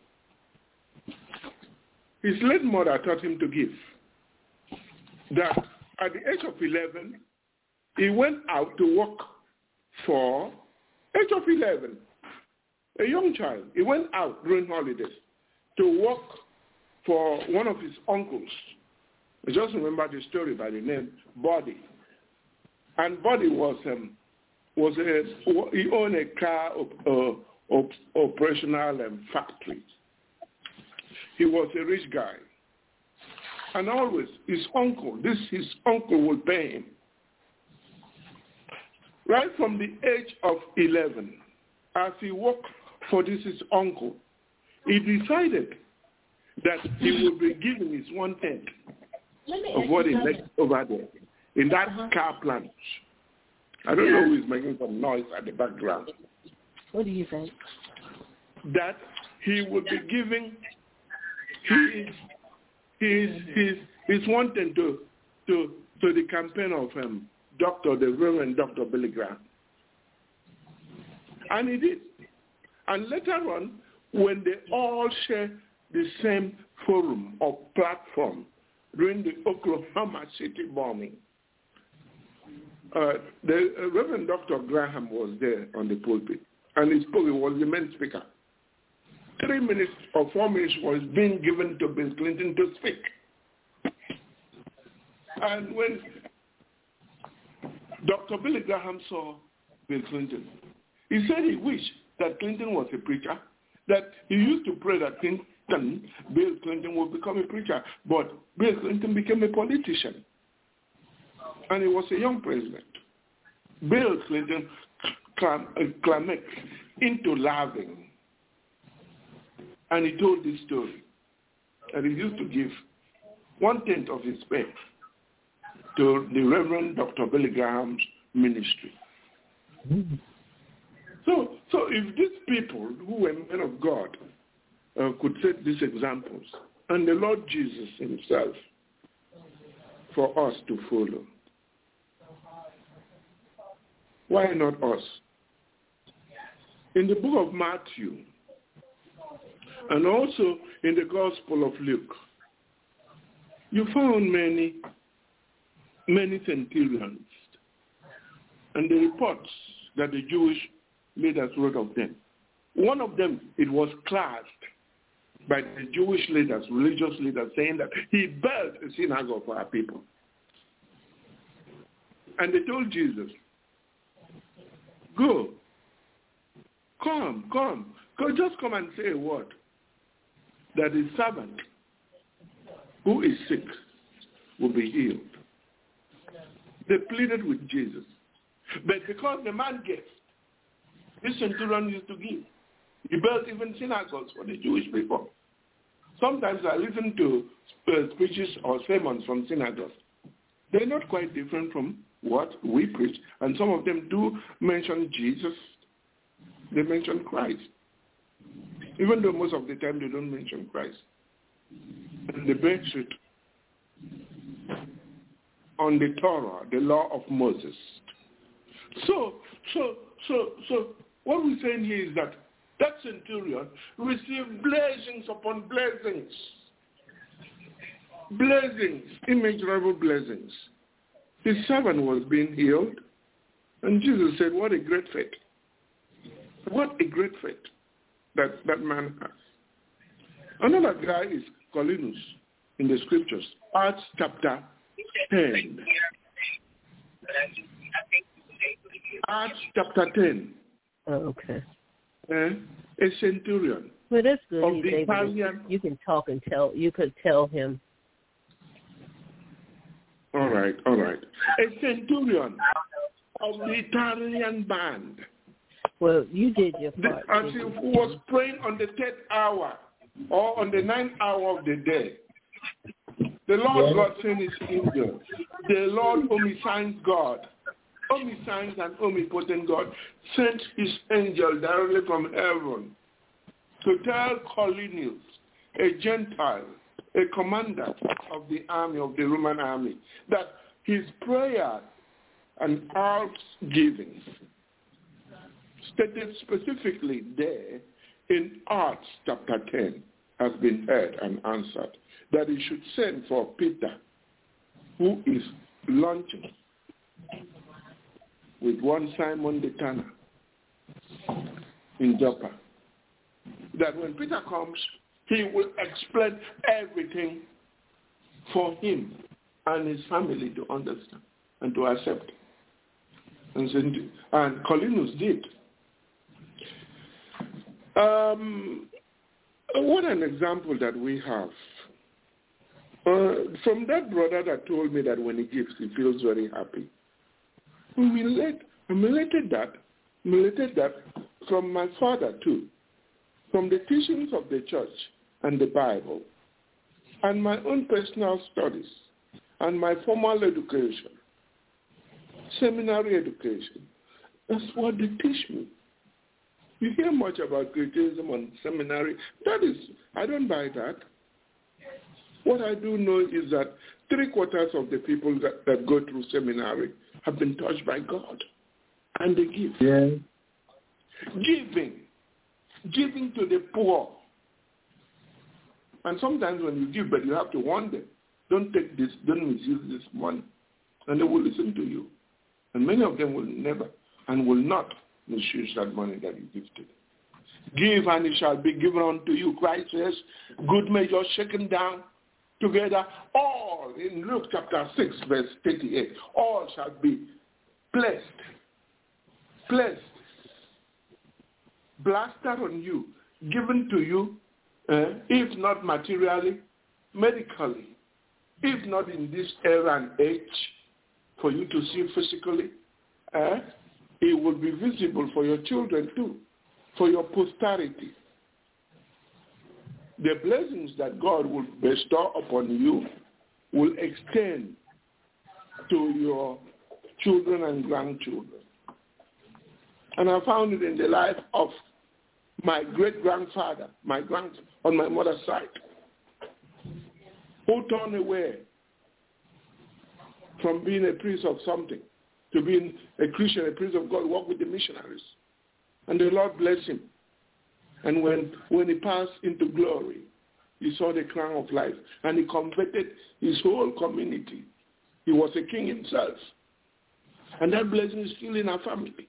B: his late mother taught him to give. That at the age of eleven, he went out to work for, age of eleven, a young child. He went out during holidays to work for one of his uncles. I just remember the story by the name Buddy. And Buddy was um, was a he owned a car op, uh, op, operational um, factory. He was a rich guy, and always his uncle, this his uncle would pay him. Right from the age of eleven, as he worked for this his uncle, he decided that he would be giving his one tenth of what he makes over there in that uh-huh. car plant. I don't know who is making some noise at the background.
D: What do you think?
B: That he would be giving his his his his one tenth to to to the campaign of um, Doctor the Reverend Doctor Billy Graham, and he did. And later on, when they all share the same forum or platform during the Oklahoma City bombing, uh, the uh, Reverend Doctor Graham was there on the pulpit, and he spoke. He was the main speaker. Three minutes or four minutes was being given to Bill Clinton to speak. And when Doctor Billy Graham saw Bill Clinton, he said he wished that Clinton was a preacher, that he used to pray that Clinton, Bill Clinton would become a preacher, but Bill Clinton became a politician. and he was a young president. Bill Clinton climaxed into laughing, and he told this story. And he used to give one-tenth of his pay to the Reverend Doctor Billy Graham's ministry. Mm-hmm. So, so if these people who were men of God uh, could set these examples, and the Lord Jesus himself for us to follow, why not us? In the book of Matthew, and also in the Gospel of Luke, you found many, many centurions, and the reports that the Jewish leaders wrote of them. One of them, it was classed by the Jewish leaders, religious leaders, saying that he built a synagogue for our people. And they told Jesus, go, come, come, go, just come and say a word, that his servant who is sick will be healed. They pleaded with Jesus. But because the man gave, this centurion used to give. He built even synagogues for the Jewish people. Sometimes I listen to uh, speeches or sermons from synagogues. They're not quite different from what we preach. And some of them do mention Jesus. They mention Christ. Even though most of the time they don't mention Christ. And they base it on the Torah, the law of Moses. So, so, so, so, what we're saying here is that that centurion received blessings upon blessings. Blessings, immeasurable blessings. His servant was being healed, and Jesus said, what a great faith. What a great faith that that man has. Another guy is Colinus in the scriptures, Acts chapter ten. Acts chapter ten.
D: Oh, okay.
B: Uh, a centurion.
D: Well, that's good.
B: Of
D: He's
B: the
D: able
B: Italian.
D: to, you can talk and tell. You could tell him.
B: All right, all right. A centurion of the Italian band.
D: Well, you did your part.
B: As he was praying on the third hour or on the ninth hour of the day, the Lord God sent his angel. The Lord omniscient God, omniscient and omnipotent God, sent his angel directly from heaven to tell Colinus, a Gentile, a commander of the army, of the Roman army, that his prayer and almsgiving, stated specifically there in Acts chapter ten, has been heard and answered, that he should send for Peter, who is launching with one Simon the Tanner in Joppa. That when Peter comes, he will explain everything for him and his family to understand and to accept. And, and Colinus did. Um, what an example that we have. Uh, from that brother that told me that when he gives, he feels very happy. I related that, related that from my father too, from the teachings of the church and the Bible, and my own personal studies, and my formal education, seminary education. That's what they teach me. You hear much about criticism on seminary. That is, I don't buy that. What I do know is that three quarters of the people that, that go through seminary have been touched by God. And they give.
A: Yeah.
B: Giving. Giving to the poor. And sometimes when you give, but you have to warn them, don't take this, don't misuse this money. And they will listen to you. And many of them will never and will not misuse that money that you give to them. Give and it shall be given unto you. Christ says, good measure shaken down together, all, in Luke chapter six, verse thirty-eight, all shall be blessed, blessed, blasted on you, given to you, uh, if not materially, medically, if not in this era and age, for you to see physically, eh? It will be visible for your children too, for your posterity. The blessings that God will bestow upon you will extend to your children and grandchildren. And I found it in the life of my great-grandfather, my grand on my mother's side, who turned away from being a priest of something to being a Christian, a priest of God, worked with the missionaries. And the Lord blessed him. And when, when he passed into glory, he saw the crown of life, and he converted his whole community. He was a king himself. And that blessing is still in our family.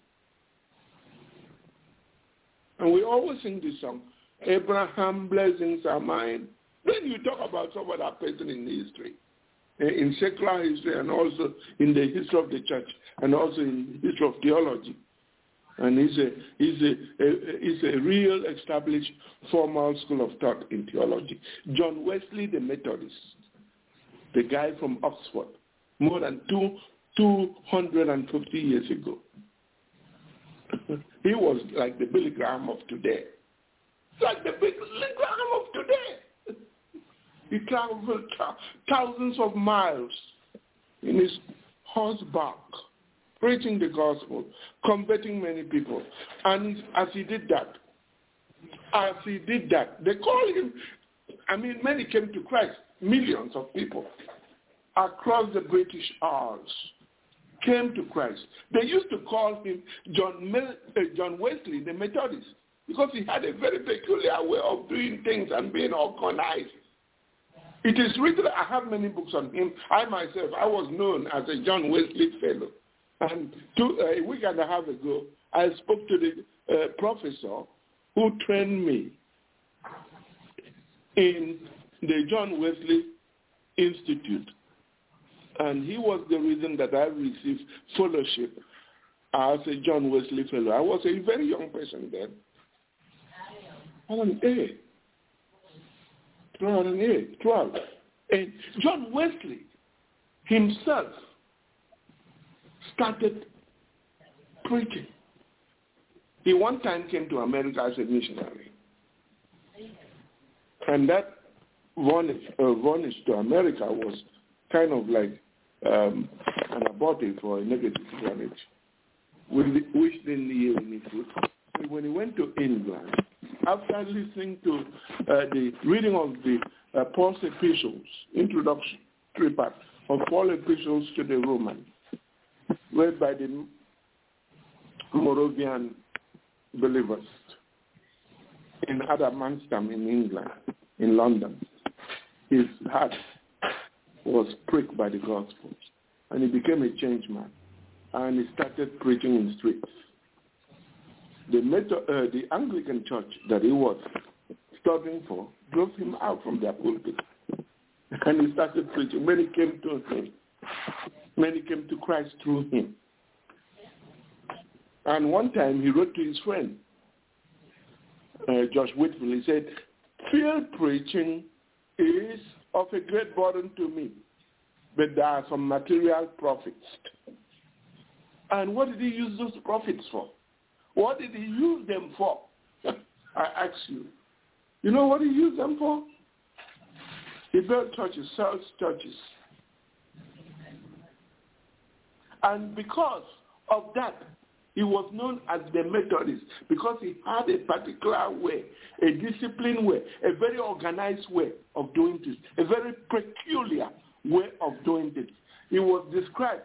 B: And we always sing this song, Abraham, blessings are mine. Then you talk about some other person in history, in secular history, and also in the history of the church, and also in the history of theology. And he's a, he's a, a, he's a real established formal school of thought in theology. John Wesley, the Methodist, the guy from Oxford, more than two, two hundred fifty years ago. He was like the Billy Graham of today. Like the Billy Graham of today. He traveled thousands of miles in his horseback, preaching the gospel, converting many people. And as he did that, as he did that, they called him, I mean, many came to Christ, millions of people across the British Isles came to Christ. They used to call him John, Mel, uh, John Wesley, the Methodist, because he had a very peculiar way of doing things and being organized. It is written, I have many books on him. I myself, I was known as a John Wesley fellow. And two, uh, a week and a half ago, I spoke to the uh, professor who trained me in the John Wesley Institute. And he was the reason that I received fellowship as a John Wesley fellow. I was a very young person then. On A. twelve, twelve. And John Wesley himself started preaching. He one time came to America as a missionary. And that voyage, uh, voyage to America was kind of like um, an abortive or a negative voyage, which didn't yield any fruit. So when he went to England, after listening to uh, the reading of the uh, Paul's epistles, introductory part of Paul's epistles to the Romans, read by the Moravian believers in Adamastum in England, in London, his heart was pricked by the gospel, and he became a changed man, and he started preaching in streets. The, Meto, uh, the Anglican church that he was studying for drove him out from their pulpit, and he started preaching. Many came to him. Many came to Christ through him. And one time he wrote to his friend, uh, Josh Whitfield, he said, field preaching is of a great burden to me, but there are some material profits. And what did he use those profits for? What did he use them for? I ask you. You know what he used them for? He built churches, sells churches. And because of that, he was known as the Methodist, because he had a particular way, a disciplined way, a very organized way of doing this, a very peculiar way of doing this. He was described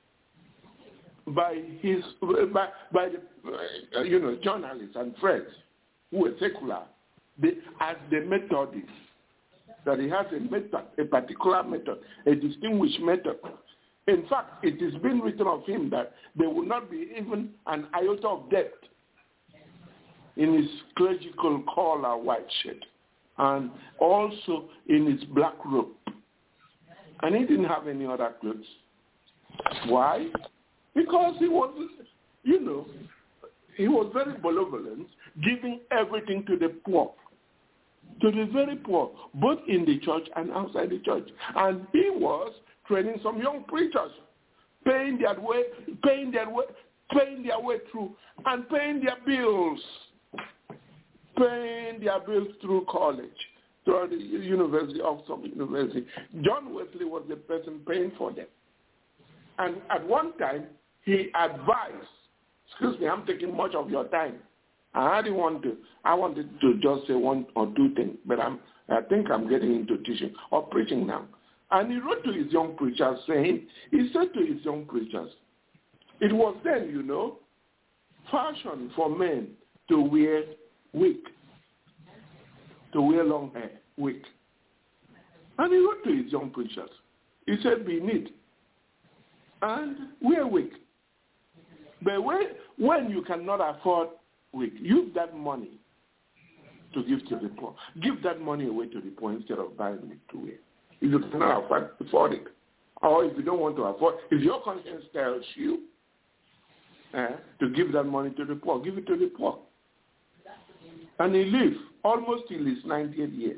B: by his by, by the uh, you know journalists and friends who were secular they, as the Methodist. That he has a method, a particular method, a distinguished method. In fact, it has been written of him that there will not be even an iota of debt in his clerical collar white shirt, and also in his black robe. And he didn't have any other clothes. Why? Because he was, you know, he was very benevolent, giving everything to the poor, to the very poor, both in the church and outside the church. And he was training some young preachers, paying their way, paying their way, paying their way through, and paying their bills, paying their bills through college, through the University, Oxford University. John Wesley was the person paying for them. And at one time, he advised, excuse me, I'm taking much of your time. I didn't want to, I wanted to just say one or two things, but I'm, I think I'm getting into teaching or preaching now. And he wrote to his young preachers saying, he said to his young preachers, it was then, you know, fashion for men to wear wig, to wear long hair, wig. And he wrote to his young preachers, he said, be neat and wear wig. But when, when you cannot afford wig, use that money to give to the poor. Give that money away to the poor instead of buying it to wear. If you cannot afford it, or if you don't want to afford, if your conscience tells you eh, to give that money to the poor, give it to the poor. And he lived almost till his ninetieth year.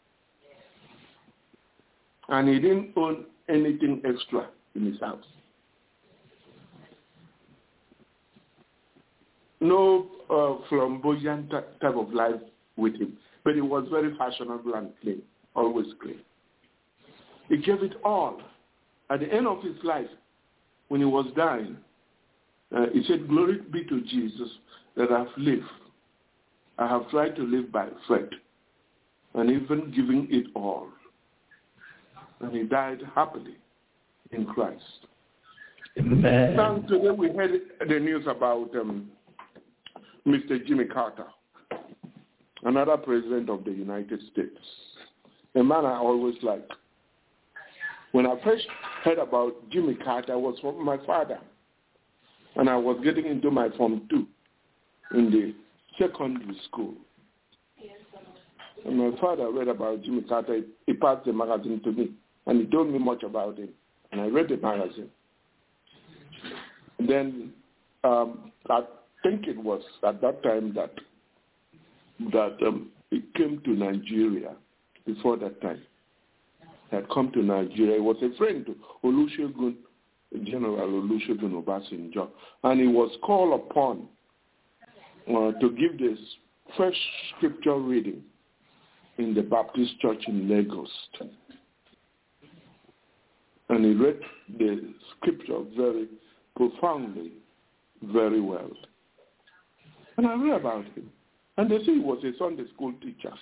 B: And he didn't own anything extra in his house. No uh, flamboyant type of life with him, but he was very fashionable and clean, always clean. He gave it all. At the end of his life, when he was dying, uh, he said, glory be to Jesus that I have lived. I have tried to live by faith and even giving it all. And he died happily in Christ.
C: Amen.
B: Now today we heard the news about um, Mister Jimmy Carter, another president of the United States, a man I always liked. When I first heard about Jimmy Carter, it was from my father, and I was getting into my Form two in the secondary school. And my father read about Jimmy Carter. He passed the magazine to me, and he told me much about him, and I read the magazine. And then um, I think it was at that time that that um, he came to Nigeria. Before that time, he had come to Nigeria. He was a friend to Olusegun, General Olusegun Obasanjo, and he was called upon uh, to give this first scripture reading in the Baptist Church in Lagos. And he read the scripture very profoundly, very well. And I read about him. And they say he was a Sunday school teacher.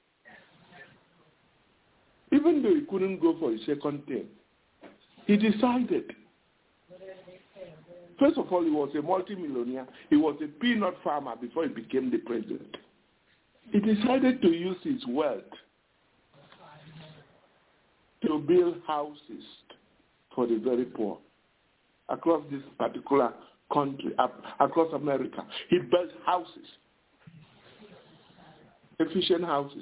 B: Even though he couldn't go for a second term, he decided. First of all, he was a multimillionaire. He was a peanut farmer before he became the president. He decided to use his wealth to build houses for the very poor across this particular country, across America. He built houses, efficient houses,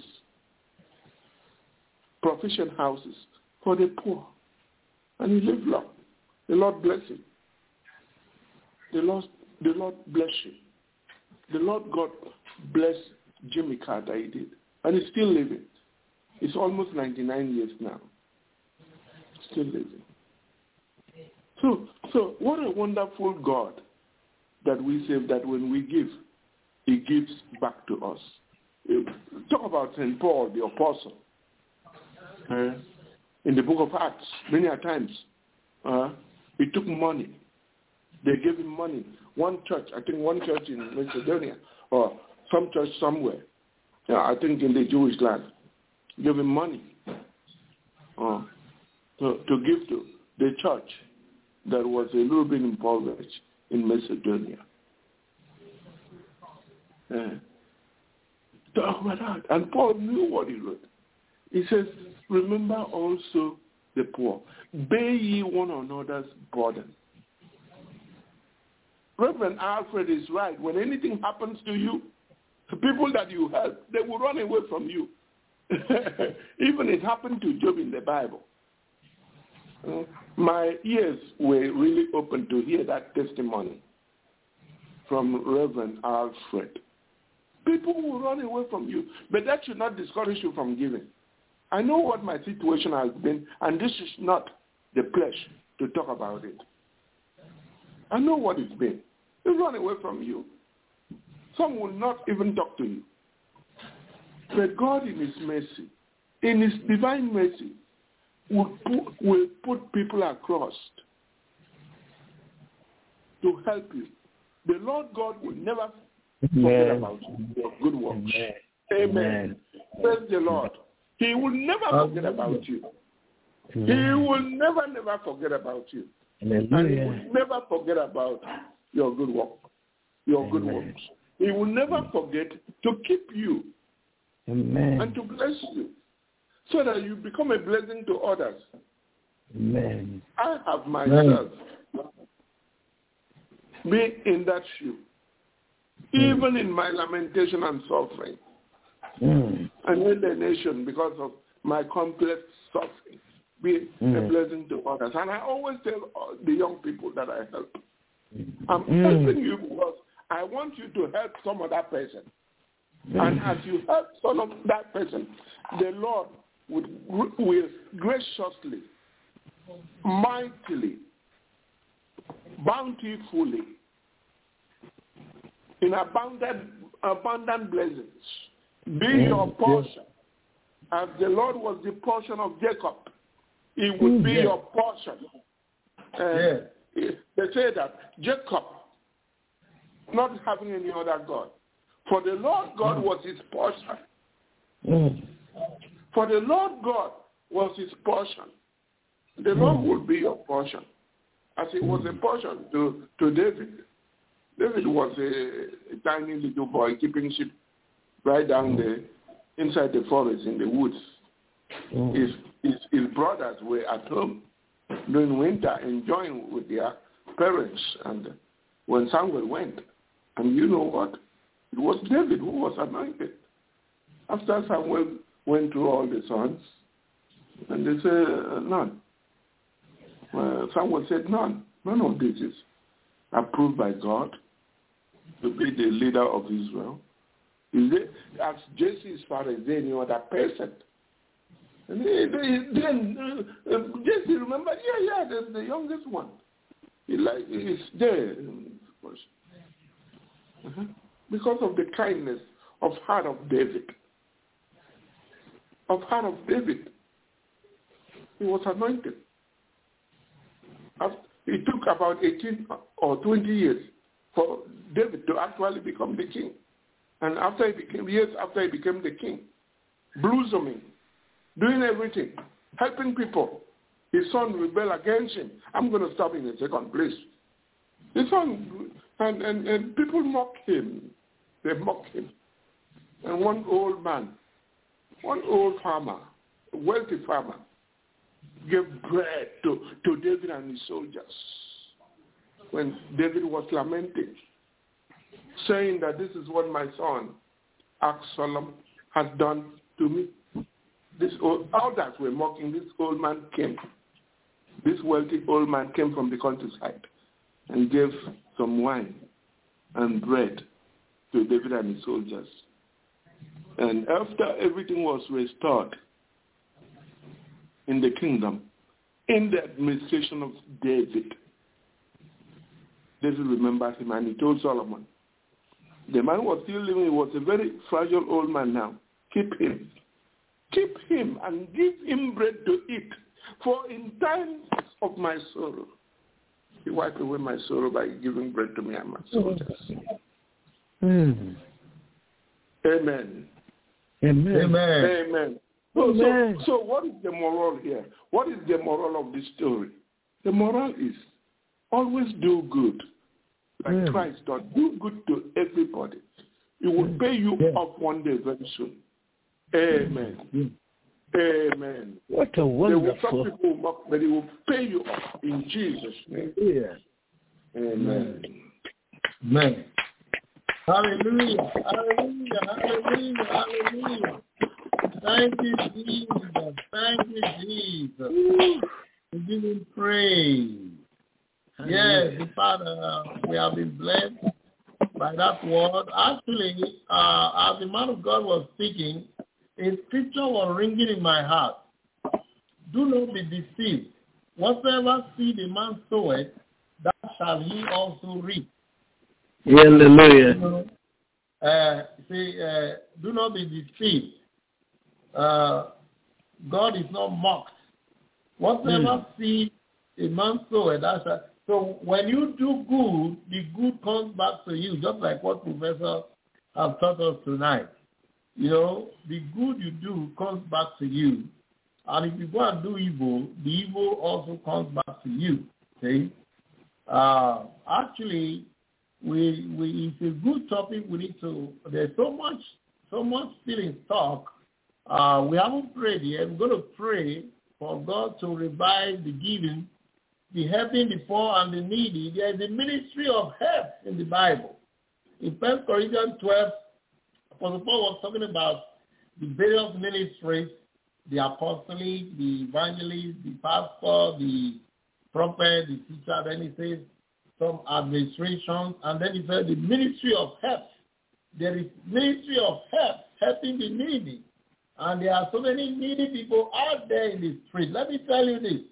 B: proficient houses for the poor. And he lived long. The Lord bless him. The Lord, the Lord bless him. The Lord God bless Jimmy Carter, he did. And he's still living. He's almost ninety-nine years now. Still living. So, so what a wonderful God that we serve, that when we give, he gives back to us. Talk about Saint Paul, the apostle. Uh, in the book of Acts, many a times, uh, he took money. They gave him money. One church, I think one church in Macedonia, or some church somewhere, yeah, I think in the Jewish land, gave him money uh, to, to give to the church that was a little bit impoverished in Macedonia. Uh, talk about that. And Paul knew what he wrote. He says, remember also the poor. Bear ye one another's burden. Reverend Alfred is right. When anything happens to you, the people that you help, they will run away from you. Even it happened to Job in the Bible. Uh, my ears were really open to hear that testimony from Reverend Alfred. People will run away from you, but that should not discourage you from giving. I know what my situation has been, and this is not the place to talk about it. I know what it's been. They run away from you. Some will not even talk to you. But God in his mercy, in his divine mercy, will put, will put people across to help you. The Lord God will never forget
C: Amen.
B: about you, your good works.
C: Amen.
B: Amen.
C: Amen.
B: Praise the Lord. He will never forget about you.
C: Amen.
B: He will never, never forget about you.
C: Hallelujah.
B: And he will never forget about your good work, your
C: Amen.
B: good works. He will never forget to keep you
C: Amen.
B: and to bless you so that you become a blessing to others.
C: Amen.
B: I have myself been in that shoe,
C: Mm.
B: even in my lamentation and suffering,
C: Mm.
B: and in the nation because of my complex suffering, be
C: Mm.
B: a blessing to others. And I always tell the young people that I help, I'm
C: Mm.
B: helping you because I want you to help some other person.
C: Mm.
B: And as you help some of that person, the Lord would, will graciously, mightily, bountifully, in abundant, abundant blessings, be
C: Mm.
B: your portion. As the Lord was the portion of Jacob, he would
C: Mm.
B: be
A: Yeah.
B: your portion. And
A: Yeah.
B: they say that Jacob, not having any other God, for the Lord God was his portion.
C: Mm.
B: For the Lord God was his portion. The Lord
C: Mm.
B: will be your portion. As it was a portion to, to David. David was a, a tiny little boy keeping sheep right down there inside the forest in the woods.
C: Mm.
B: His, his, his brothers were at home during winter enjoying with their parents. And when Samuel went, and you know what? It was David who was anointed. After Samuel went through all the sons, and they said, uh, none. Uh, Samuel said, none. None of this is approved by God to be the leader of Israel. Is it, as Jesse is far as any other person. And they, they, then uh, uh, Jesse remembered, yeah, yeah, there's the youngest one. He like he's there. Uh-huh. Because of the kindness of heart of David. Of heart of David. He was anointed. It took about eighteen or twenty years for David to actually become the king. And after he became, years after he became the king, blossoming, doing everything, helping people. His son rebelled against him. I'm going to stop in a second, please. His son, and, and, and people mock him. They mock him. And one old man, one old farmer, a wealthy farmer, gave bread to, to David and his soldiers when David was lamenting, saying that this is what my son Absalom has done to me. This old, others were mocking. This old man came. This wealthy old man came from the countryside and gave some wine and bread to David and his soldiers. And after everything was restored in the kingdom, in the administration of David, David remembered him and he told Solomon, the man was still living, he was a very fragile old man now. Keep him. Keep him and give him bread to eat. For in times of my sorrow, he wiped away my sorrow by giving bread to me and my soldiers.
C: Mm.
B: Amen.
C: Amen.
B: Amen. Amen. So,
C: Amen.
B: so, so what is the moral here? What is the moral of this story? The moral is always do good. Like
C: Mm.
B: Christ does. Do good to everybody. It will
C: Mm.
B: pay you
C: Yeah.
B: off one day very soon. Amen.
C: Mm.
B: Amen.
C: What a
B: There will
C: wonderful.
B: some people who mock, but it will pay you off in Jesus' name.
C: Yeah.
B: Amen.
A: Amen. Hallelujah. Hallelujah. Hallelujah. Hallelujah. Thank you, Jesus. Thank you, Jesus. We give him praise. Yes, Father, uh, we have been blessed by that word. Actually, uh, as the man of God was speaking, a scripture was ringing in my heart. Do not be deceived. Whatsoever seed a man soweth, that shall he also reap.
C: Hallelujah.
A: You know, uh, say, uh, do not be deceived. Uh, God is not mocked. Whatever mm. seed a man sow, that's a, so when you do good, the good comes back to you, just like what Professor has taught us tonight. You know, the good you do comes back to you. And if you go and do evil, the evil also comes back to you. See? Uh, actually, we, we, it's a good topic. We need to, there's so much, so much still in stock. Uh, we haven't prayed yet. We're going to pray for God to revive the giving, the helping the poor and the needy. There is a ministry of help in the Bible. In First Corinthians twelve, Apostle Paul was talking about the various ministries, the apostolic, the evangelist, the pastor, the prophet, the teacher. Then he says some administration, and then he said the ministry of help. There is ministry of help, helping the needy. And there are so many needy people out there in the street. Let me tell you this.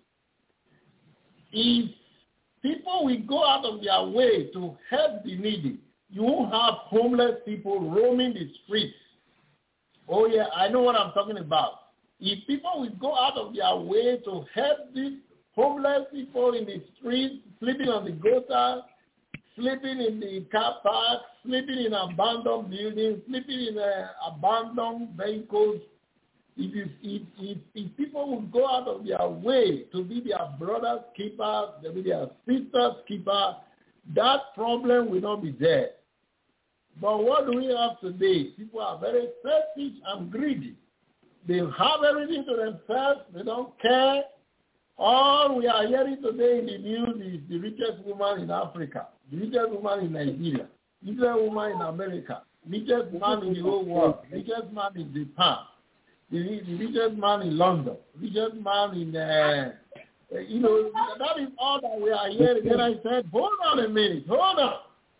A: If people will go out of their way to help the needy, you won't have homeless people roaming the streets. Oh, yeah, I know what I'm talking about. If people will go out of their way to help these homeless people in the streets, sleeping on the gutter, sleeping in the car park, sleeping in abandoned buildings, sleeping in uh, abandoned vehicles, If, you, if, if, if people would go out of their way to be their brother's keeper, to be their sister's keeper, that problem will not be there. But what do we have today? People are very selfish and greedy. They have everything to themselves. They don't care. All we are hearing today in the news is the richest woman in Africa, the richest woman in Nigeria, the richest woman in America, the richest man in the whole world, the richest man in Japan. The, the richest man in London, the richest man in, uh, you know, that is all that we are hearing. Then I said, hold on a minute, hold on.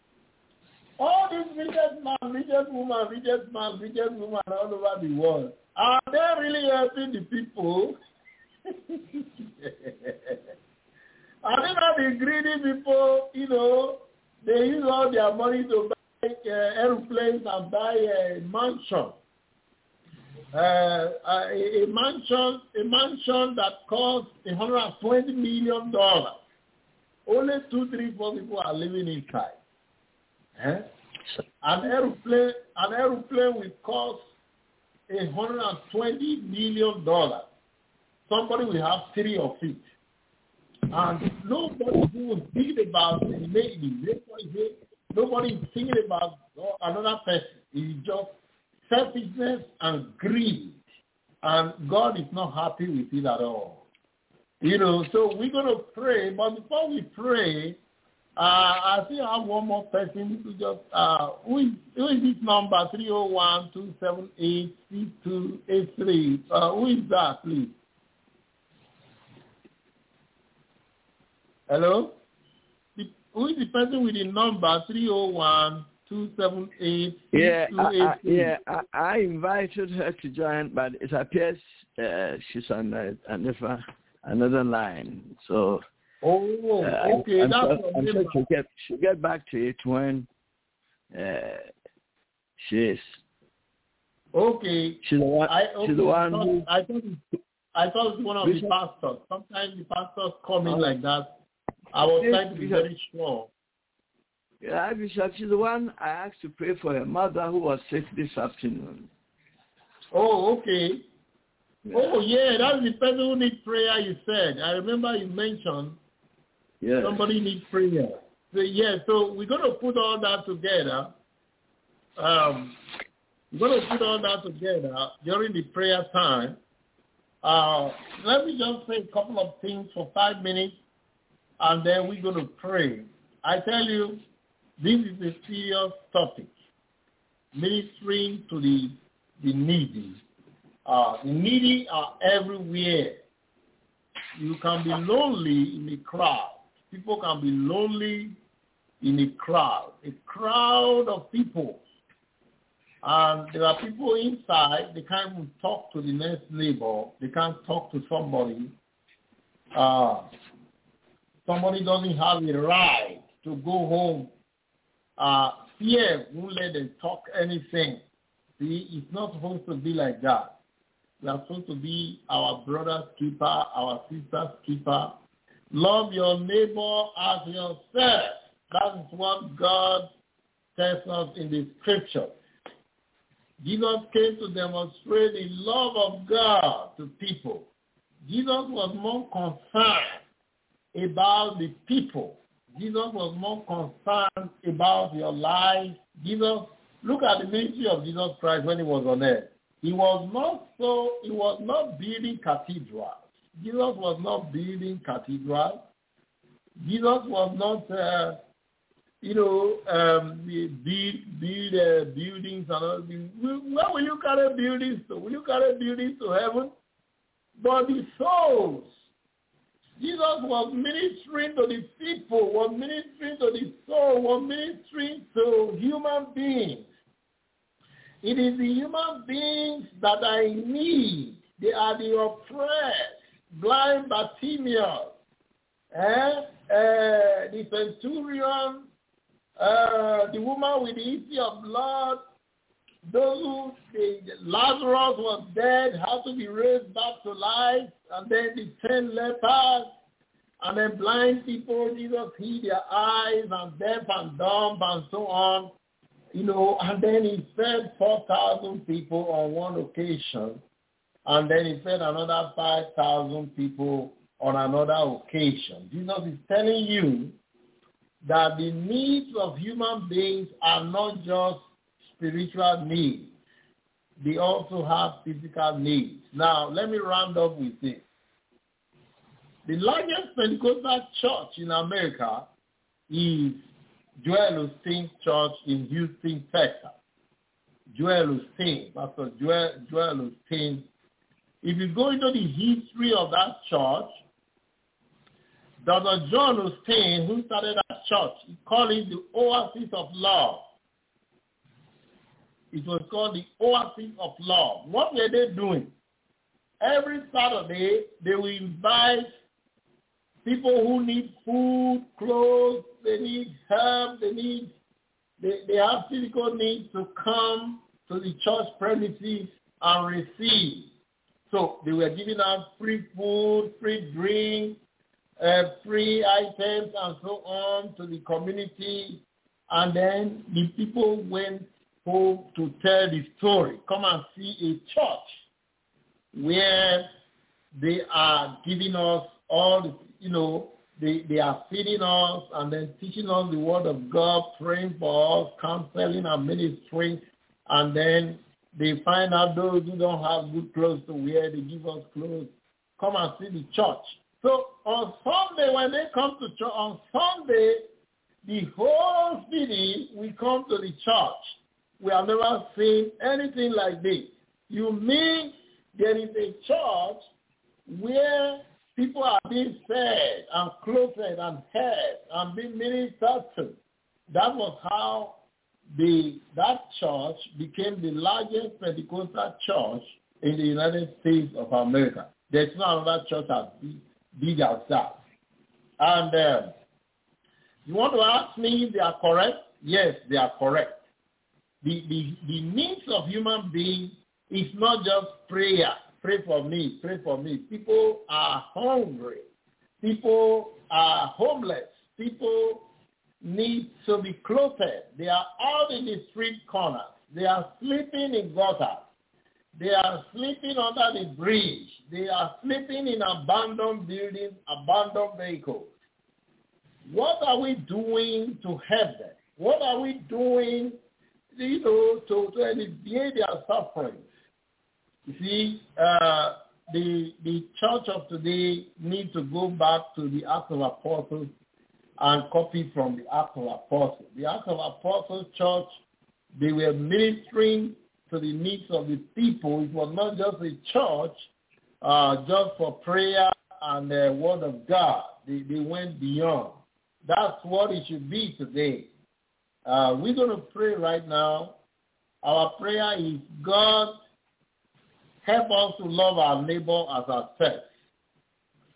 A: All these richest man, richest woman, richest man, richest woman all over the world, are they really helping the people? Are they not the greedy people, you know, they use all their money to buy uh, airplanes and buy a mansion. Uh, a, a mansion, a mansion that costs one hundred twenty million dollars. Only two, three, four people are living inside. Eh? An airplane, an airplane will cost one hundred twenty million dollars. Somebody will have three of it, and nobody will think about the lady. Nobody is thinking about another person. It's just selfishness and greed, and God is not happy with it at all. You know, so we're going to pray, but before we pray, uh, I still have one more person to just, uh, who is, who is this number, three oh one, two seven eight, six two eight three? Uh, who is that, please? Hello? The, who is the person with the number three oh one, two seven eight,
C: yeah, I, I, yeah. I, I invited her to join, but it appears uh, she's on a, another another line. So,
A: oh,
C: uh,
A: okay,
C: I'm,
A: that's
C: I'm, I'm sure she'll get she'll get back to it when uh, she is.
A: Okay.
C: She's the one.
A: I, okay,
C: she's the one who.
A: I thought it, I thought it was one of Bishop? the pastors. Sometimes the pastors come in oh. like that. I was trying to be Bishop. very sure.
C: Yeah, Bishop, she's the one I asked to pray for her mother who was sick this afternoon.
A: Oh, okay. Yeah. Oh, yeah, that's the person who needs prayer, you said. I remember you mentioned yeah. somebody needs prayer. So, yeah, so we're going to put all that together. Um, we're going to put all that together during the prayer time. Uh, let me just say a couple of things for five minutes, and then we're going to pray. I tell you, this is a serious topic, ministering to the, the needy. Uh, the needy are everywhere. You can be lonely in a crowd. People can be lonely in a crowd, a crowd of people. And there are people inside, they can't even talk to the next neighbor. They can't talk to somebody. Uh, somebody doesn't have a right to go home. Uh, fear won't let them talk anything. See, it's not supposed to be like that. We are supposed to be our brother's keeper, our sister's keeper. Love your neighbor as yourself. That is what God tells us in the scripture. Jesus came to demonstrate the love of God to people. Jesus was more concerned about the people. Jesus was more concerned about your life. Jesus, look at the ministry of Jesus Christ when he was on earth. He was not so, he was not building cathedrals. Jesus was not building cathedrals. Jesus was not, uh, you know, um, build, build uh, buildings and all. Where will you carry buildings to? Will you carry buildings to heaven? But the souls. Jesus was ministering to the people, was ministering to the soul, was ministering to human beings. It is the human beings that are in need. They are the oppressed, blind Bartimaeus, eh? uh, the centurion, uh, the woman with the issue of blood, those who, the, Lazarus was dead, had to be raised back to life, and then the ten lepers, and then blind people, Jesus healed their eyes, and deaf and dumb, and so on. You know, and then he fed four thousand people on one occasion, and then he fed another five thousand people on another occasion. Jesus is telling you that the needs of human beings are not just spiritual needs. They also have physical needs. Now, let me round up with this. The largest Pentecostal church in America is Joel Osteen Church in Houston, Texas. Joel Osteen, Pastor Joel, Joel Osteen. If you go into the history of that church, Doctor John Osteen, who started that church, he called it the Oasis of Love. It was called the Oasis of Love. What were they doing? Every Saturday, they will invite people who need food, clothes, they need help, they need, they, they have physical needs to come to the church premises and receive. So they were giving out free food, free drink, uh, free items and so on to the community. And then the people went home to tell the story. Come and see a church where they are giving us all the, you know, they, they are feeding us and then teaching us the word of God, praying for us, counseling and ministering, and then they find out those who don't have good clothes to wear, they give us clothes. Come and see the church. So on Sunday, when they come to church, on Sunday, the whole city will come to the church. We have never seen anything like this. You mean there is a church where people are being fed and clothed and fed and being ministered to. That was how the that church became the largest Pentecostal church in the United States of America. There's no other church as big, big as that. And uh, you want to ask me if they are correct? Yes, they are correct. The, the, the needs of human beings is not just prayer. Pray for me, pray for me. People are hungry. People are homeless. People need to be clothed. They are out in the street corners. They are sleeping in gutters. They are sleeping under the bridge. They are sleeping in abandoned buildings, abandoned vehicles. What are we doing to help them? What are we doing, you know, to, to alleviate their suffering? You see, uh, the the church of today needs to go back to the Acts of Apostles and copy from the Acts of Apostles. The Acts of Apostles church, they were ministering to the needs of the people. It was not just a church uh, just for prayer and the word of God. They, they went beyond. That's what it should be today. Uh, we're going to pray right now. Our prayer is, God, help us to love our neighbor as ourselves.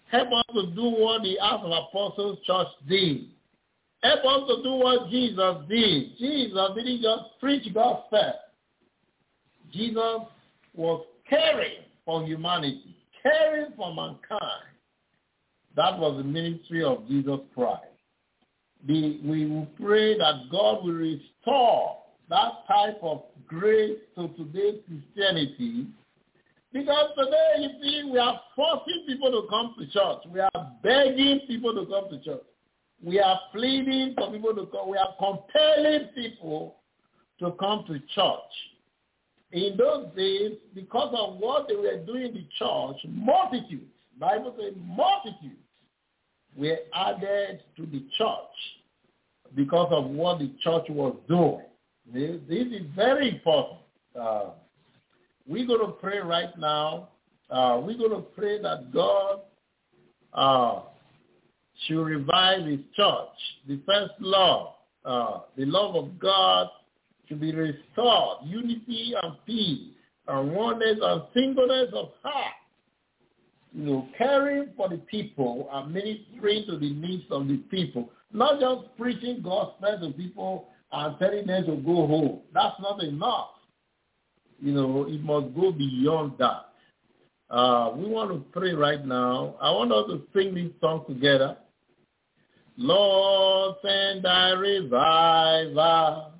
A: Help us to do what the Acts of Apostles Church did. Help us to do what Jesus did. Jesus didn't just preach gospel. Jesus was caring for humanity, caring for mankind. That was the ministry of Jesus Christ. The, we will pray that God will restore that type of grace to today's Christianity. Because today, you see, we are forcing people to come to church. We are begging people to come to church. We are pleading for people to come. We are compelling people to come to church. In those days, because of what they were doing in the church, multitudes, the Bible says multitudes, were added to the church because of what the church was doing. This, this is very important. Uh, we're going to pray right now. Uh, we're going to pray that God uh, should revive his church. The first love, uh, the love of God should be restored. Unity and peace and oneness and singleness of heart. You know, caring for the people and ministering to the needs of the people. Not just preaching gospel to people and telling them to go home. That's not enough. You know, it must go beyond that. Uh, we want to pray right now. I want us to sing this song together. Lord, send thy reviver.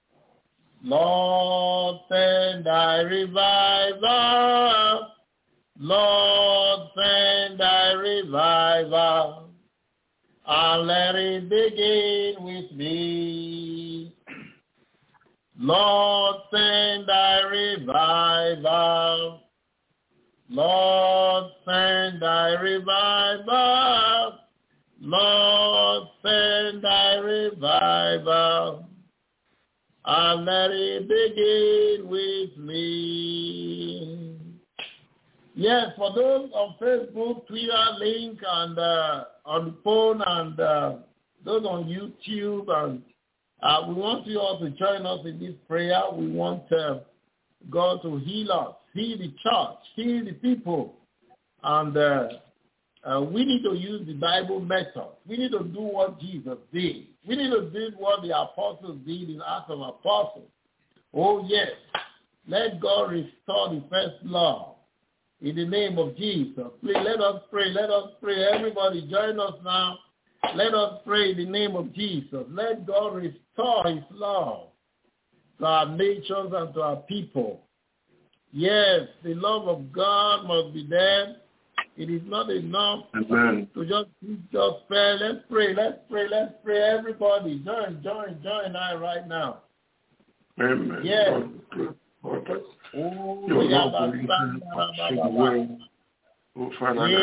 A: Lord, send thy reviver. Lord, send thy reviver. And let it begin with me. Lord, send thy revival. Lord, send thy revival. Lord, send thy revival. And let it begin with me. Yes, for those on Facebook, Twitter, link, and uh, on the phone, and uh, those on YouTube, and uh, we want you all to join us in this prayer. We want uh, God to heal us, heal the church, heal the people, and uh, uh, we need to use the Bible method. We need to do what Jesus did. We need to do what the apostles did in Acts of Apostles. Oh yes, let God restore the first love. In the name of Jesus. Please let us pray. Let us pray. Everybody join us now. Let us pray in the name of Jesus. Let God restore his love to our nations and to our people. Yes, the love of God must be there. It is not enough Amen. To just just pray. Let's pray. Let's pray. Let's pray. Everybody join, join, join I right now.
B: Amen.
A: Yes.
B: Oh, your love will away. Oh, Father, let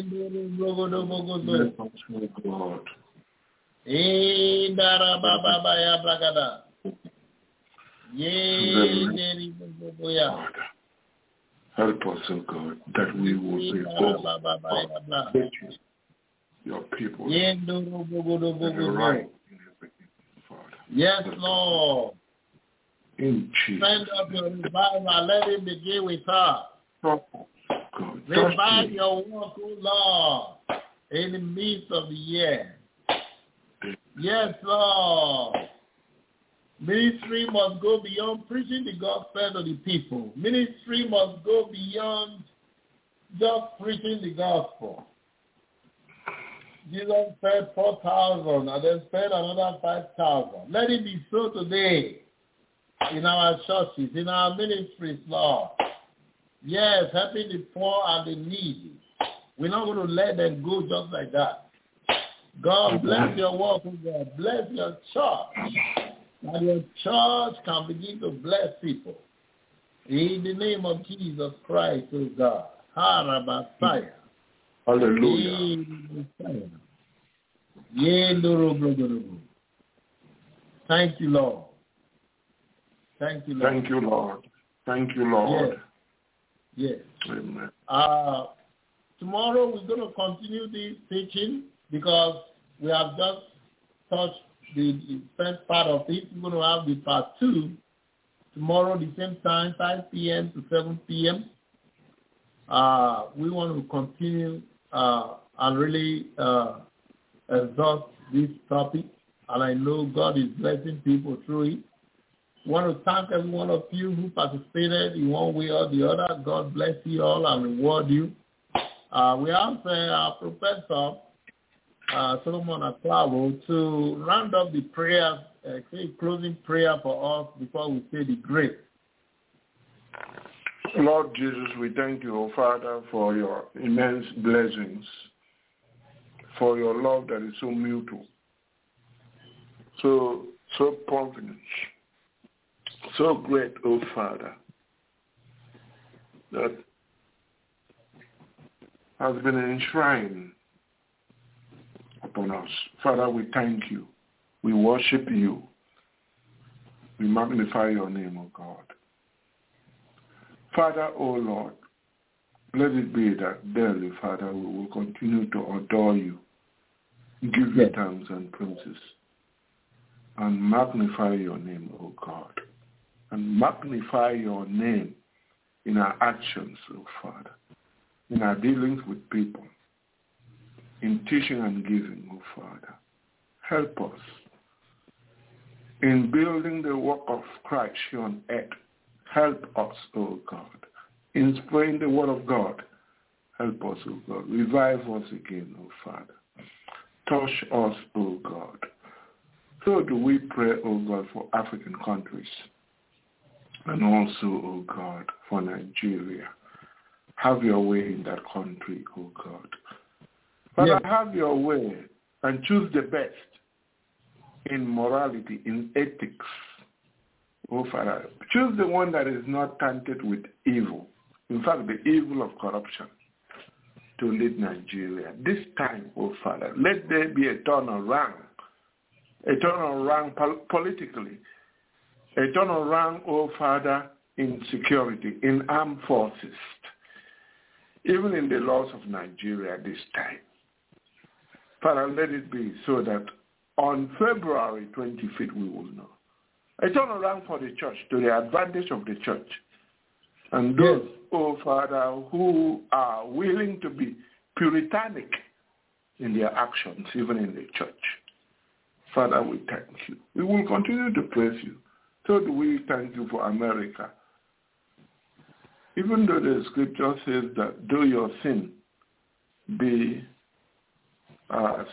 B: us, God. Help us, oh God, that we will be bold, your people, right.
A: Yes, Lord.
B: In Jesus.
A: Send us your revival. Let it begin with us.
B: God,
A: revive your work, O Lord, in the midst of the year. Yes, Lord. Ministry must go beyond preaching the gospel to the people. Ministry must go beyond just preaching the gospel. Jesus fed four thousand and then fed another five thousand. Let it be so today. In our churches, in our ministries, Lord. Yes, helping the poor and the needy. We're not going to let them go just like that. God bless your work, God. Bless your church. That your church can begin to bless people. In the name of Jesus Christ, O God. Harabasaya.
B: Hallelujah.
A: Thank you, Lord. Thank you, Lord.
B: Thank you, Lord. Thank you, Lord.
A: Yes. Yes.
B: Amen.
A: Uh, tomorrow we're going to continue this teaching because we have just touched the, the first part of it. We're going to have the part two tomorrow, the same time, five p.m. to seven p.m. Uh, we want to continue uh, and really uh, exhaust this topic. And I know God is blessing people through it. I want to thank every one of you who participated in one way or the other. God bless you all and reward you. Uh, we ask uh, our professor, uh, Solomon Aklavo, to round up the prayer, uh, say closing prayer for us before we say the grace.
B: Lord Jesus, we thank you, O Father, for your immense blessings, for your love that is so mutual, so so provident, so great, O Father, that has been enshrined upon us. Father, we thank you. We worship you. We magnify your name, O God. Father, O Lord, let it be that daily, Father, we will continue to adore you, give you thanks and praises, and magnify your name, O God, and magnify your name in our actions, O Father, in our dealings with people, in teaching and giving, O Father. Help us in building the work of Christ here on earth. Help us, O God, in spreading the word of God. Help us, O God. Revive us again, O Father. Touch us, O God. So do we pray, O God, for African countries and also, O God, for Nigeria. Have your way in that country, O God. Father, yes. Have your way and choose the best in morality, in ethics. Oh, Father, choose the one that is not tainted with evil. In fact, the evil of corruption to lead Nigeria. This time, oh, Father, let there be a turnaround, a turnaround pol- politically, a turnaround, oh, Father, in security, in armed forces, even in the laws of Nigeria this time. Father, let it be so that on February twenty-fifth we will know. A turnaround for the church, to the advantage of the church. And those, yes. oh Father, who are willing to be puritanic in their actions, even in the church. Father, we thank you. We will continue to praise you. So do we thank you for America. Even though the scripture says that though your sin be asked,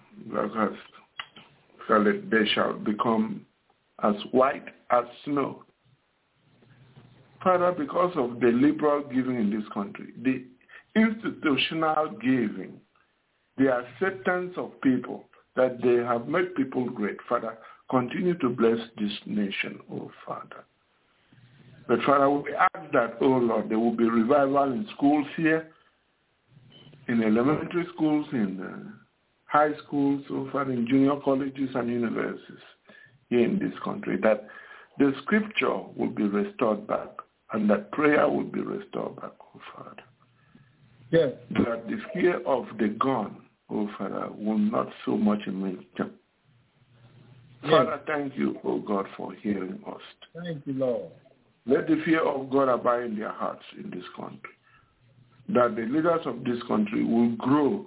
B: they shall become as white as snow. Father, because of the liberal giving in this country, the institutional giving, the acceptance of people, that they have made people great, Father, continue to bless this nation, oh Father. But Father, we ask that, oh Lord, there will be revival in schools here, in elementary schools, in uh, high schools, oh Father, in junior colleges and universities here in this country, that the scripture will be restored back and that prayer will be restored back, oh Father.
A: Yes.
B: That the fear of the gun, oh Father, will not so much amazed them. Yes. Father, thank you, oh God, for hearing us.
A: Thank you, Lord.
B: Let the fear of God abide in their hearts in this country. That the leaders of this country will grow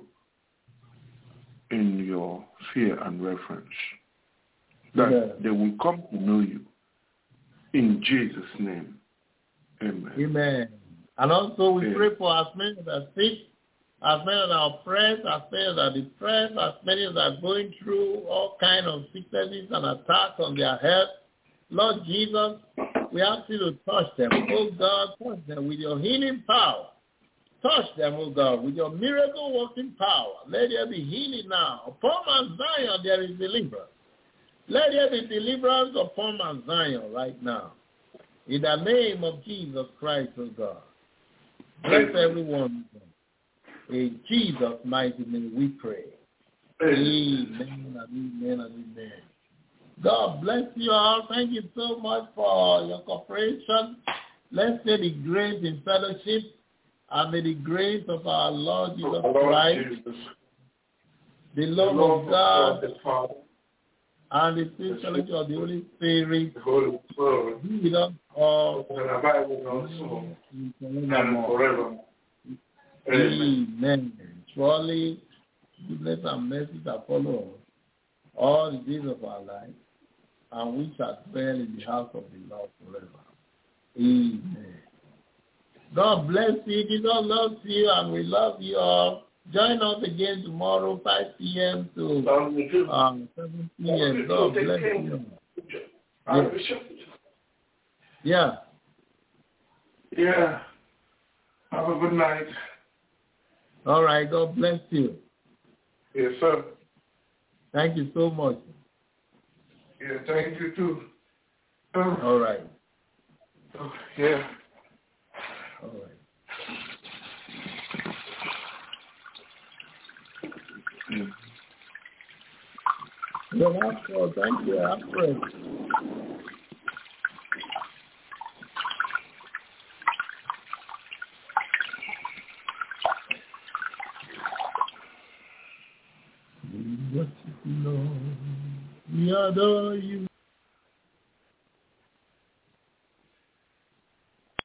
B: in your fear and reverence. That yes. they will come to know you. In Jesus' name. Amen.
A: Amen. And also we Amen. Pray for as many that are sick, as many that are oppressed, as many that are depressed, as many that are going through all kinds of sicknesses and attacks on their health. Lord Jesus, we ask you to touch them. Oh God, touch them with your healing power. Touch them, oh God, with your miracle-working power. Let there be healing now. Upon Mount Zion there is deliverance. Let there be deliverance upon Mount Zion right now. In the name of Jesus Christ, oh God. Bless everyone. In Jesus' mighty name we pray. Amen and amen and amen. God bless you all. Thank you so much for your cooperation. Let's say the grace in fellowship, and may the grace of our Lord Jesus Lord Christ, Jesus. the love, the love of God, God the Father, and the sweet fellowship of the Holy Spirit, the Holy Spirit, be with us all, and abide with us all, and forever. Amen. Amen. Surely, goodness and mercy shall follow us all the days of our life, and we shall dwell in the house of the Lord forever. Amen. God bless you. Jesus loves you, and we love you all. Join us again tomorrow, five p.m. to um, seven p.m. God bless you. Yeah. Yeah.
B: Yeah. Have a good night.
A: All right. God bless you.
B: Yes, sir.
A: Thank you so much.
B: Yeah, thank you too.
A: Uh, All right.
B: Oh, yeah.
A: All right. Well, that's all. Thank you. I pray. We worship you, Lord. We adore you.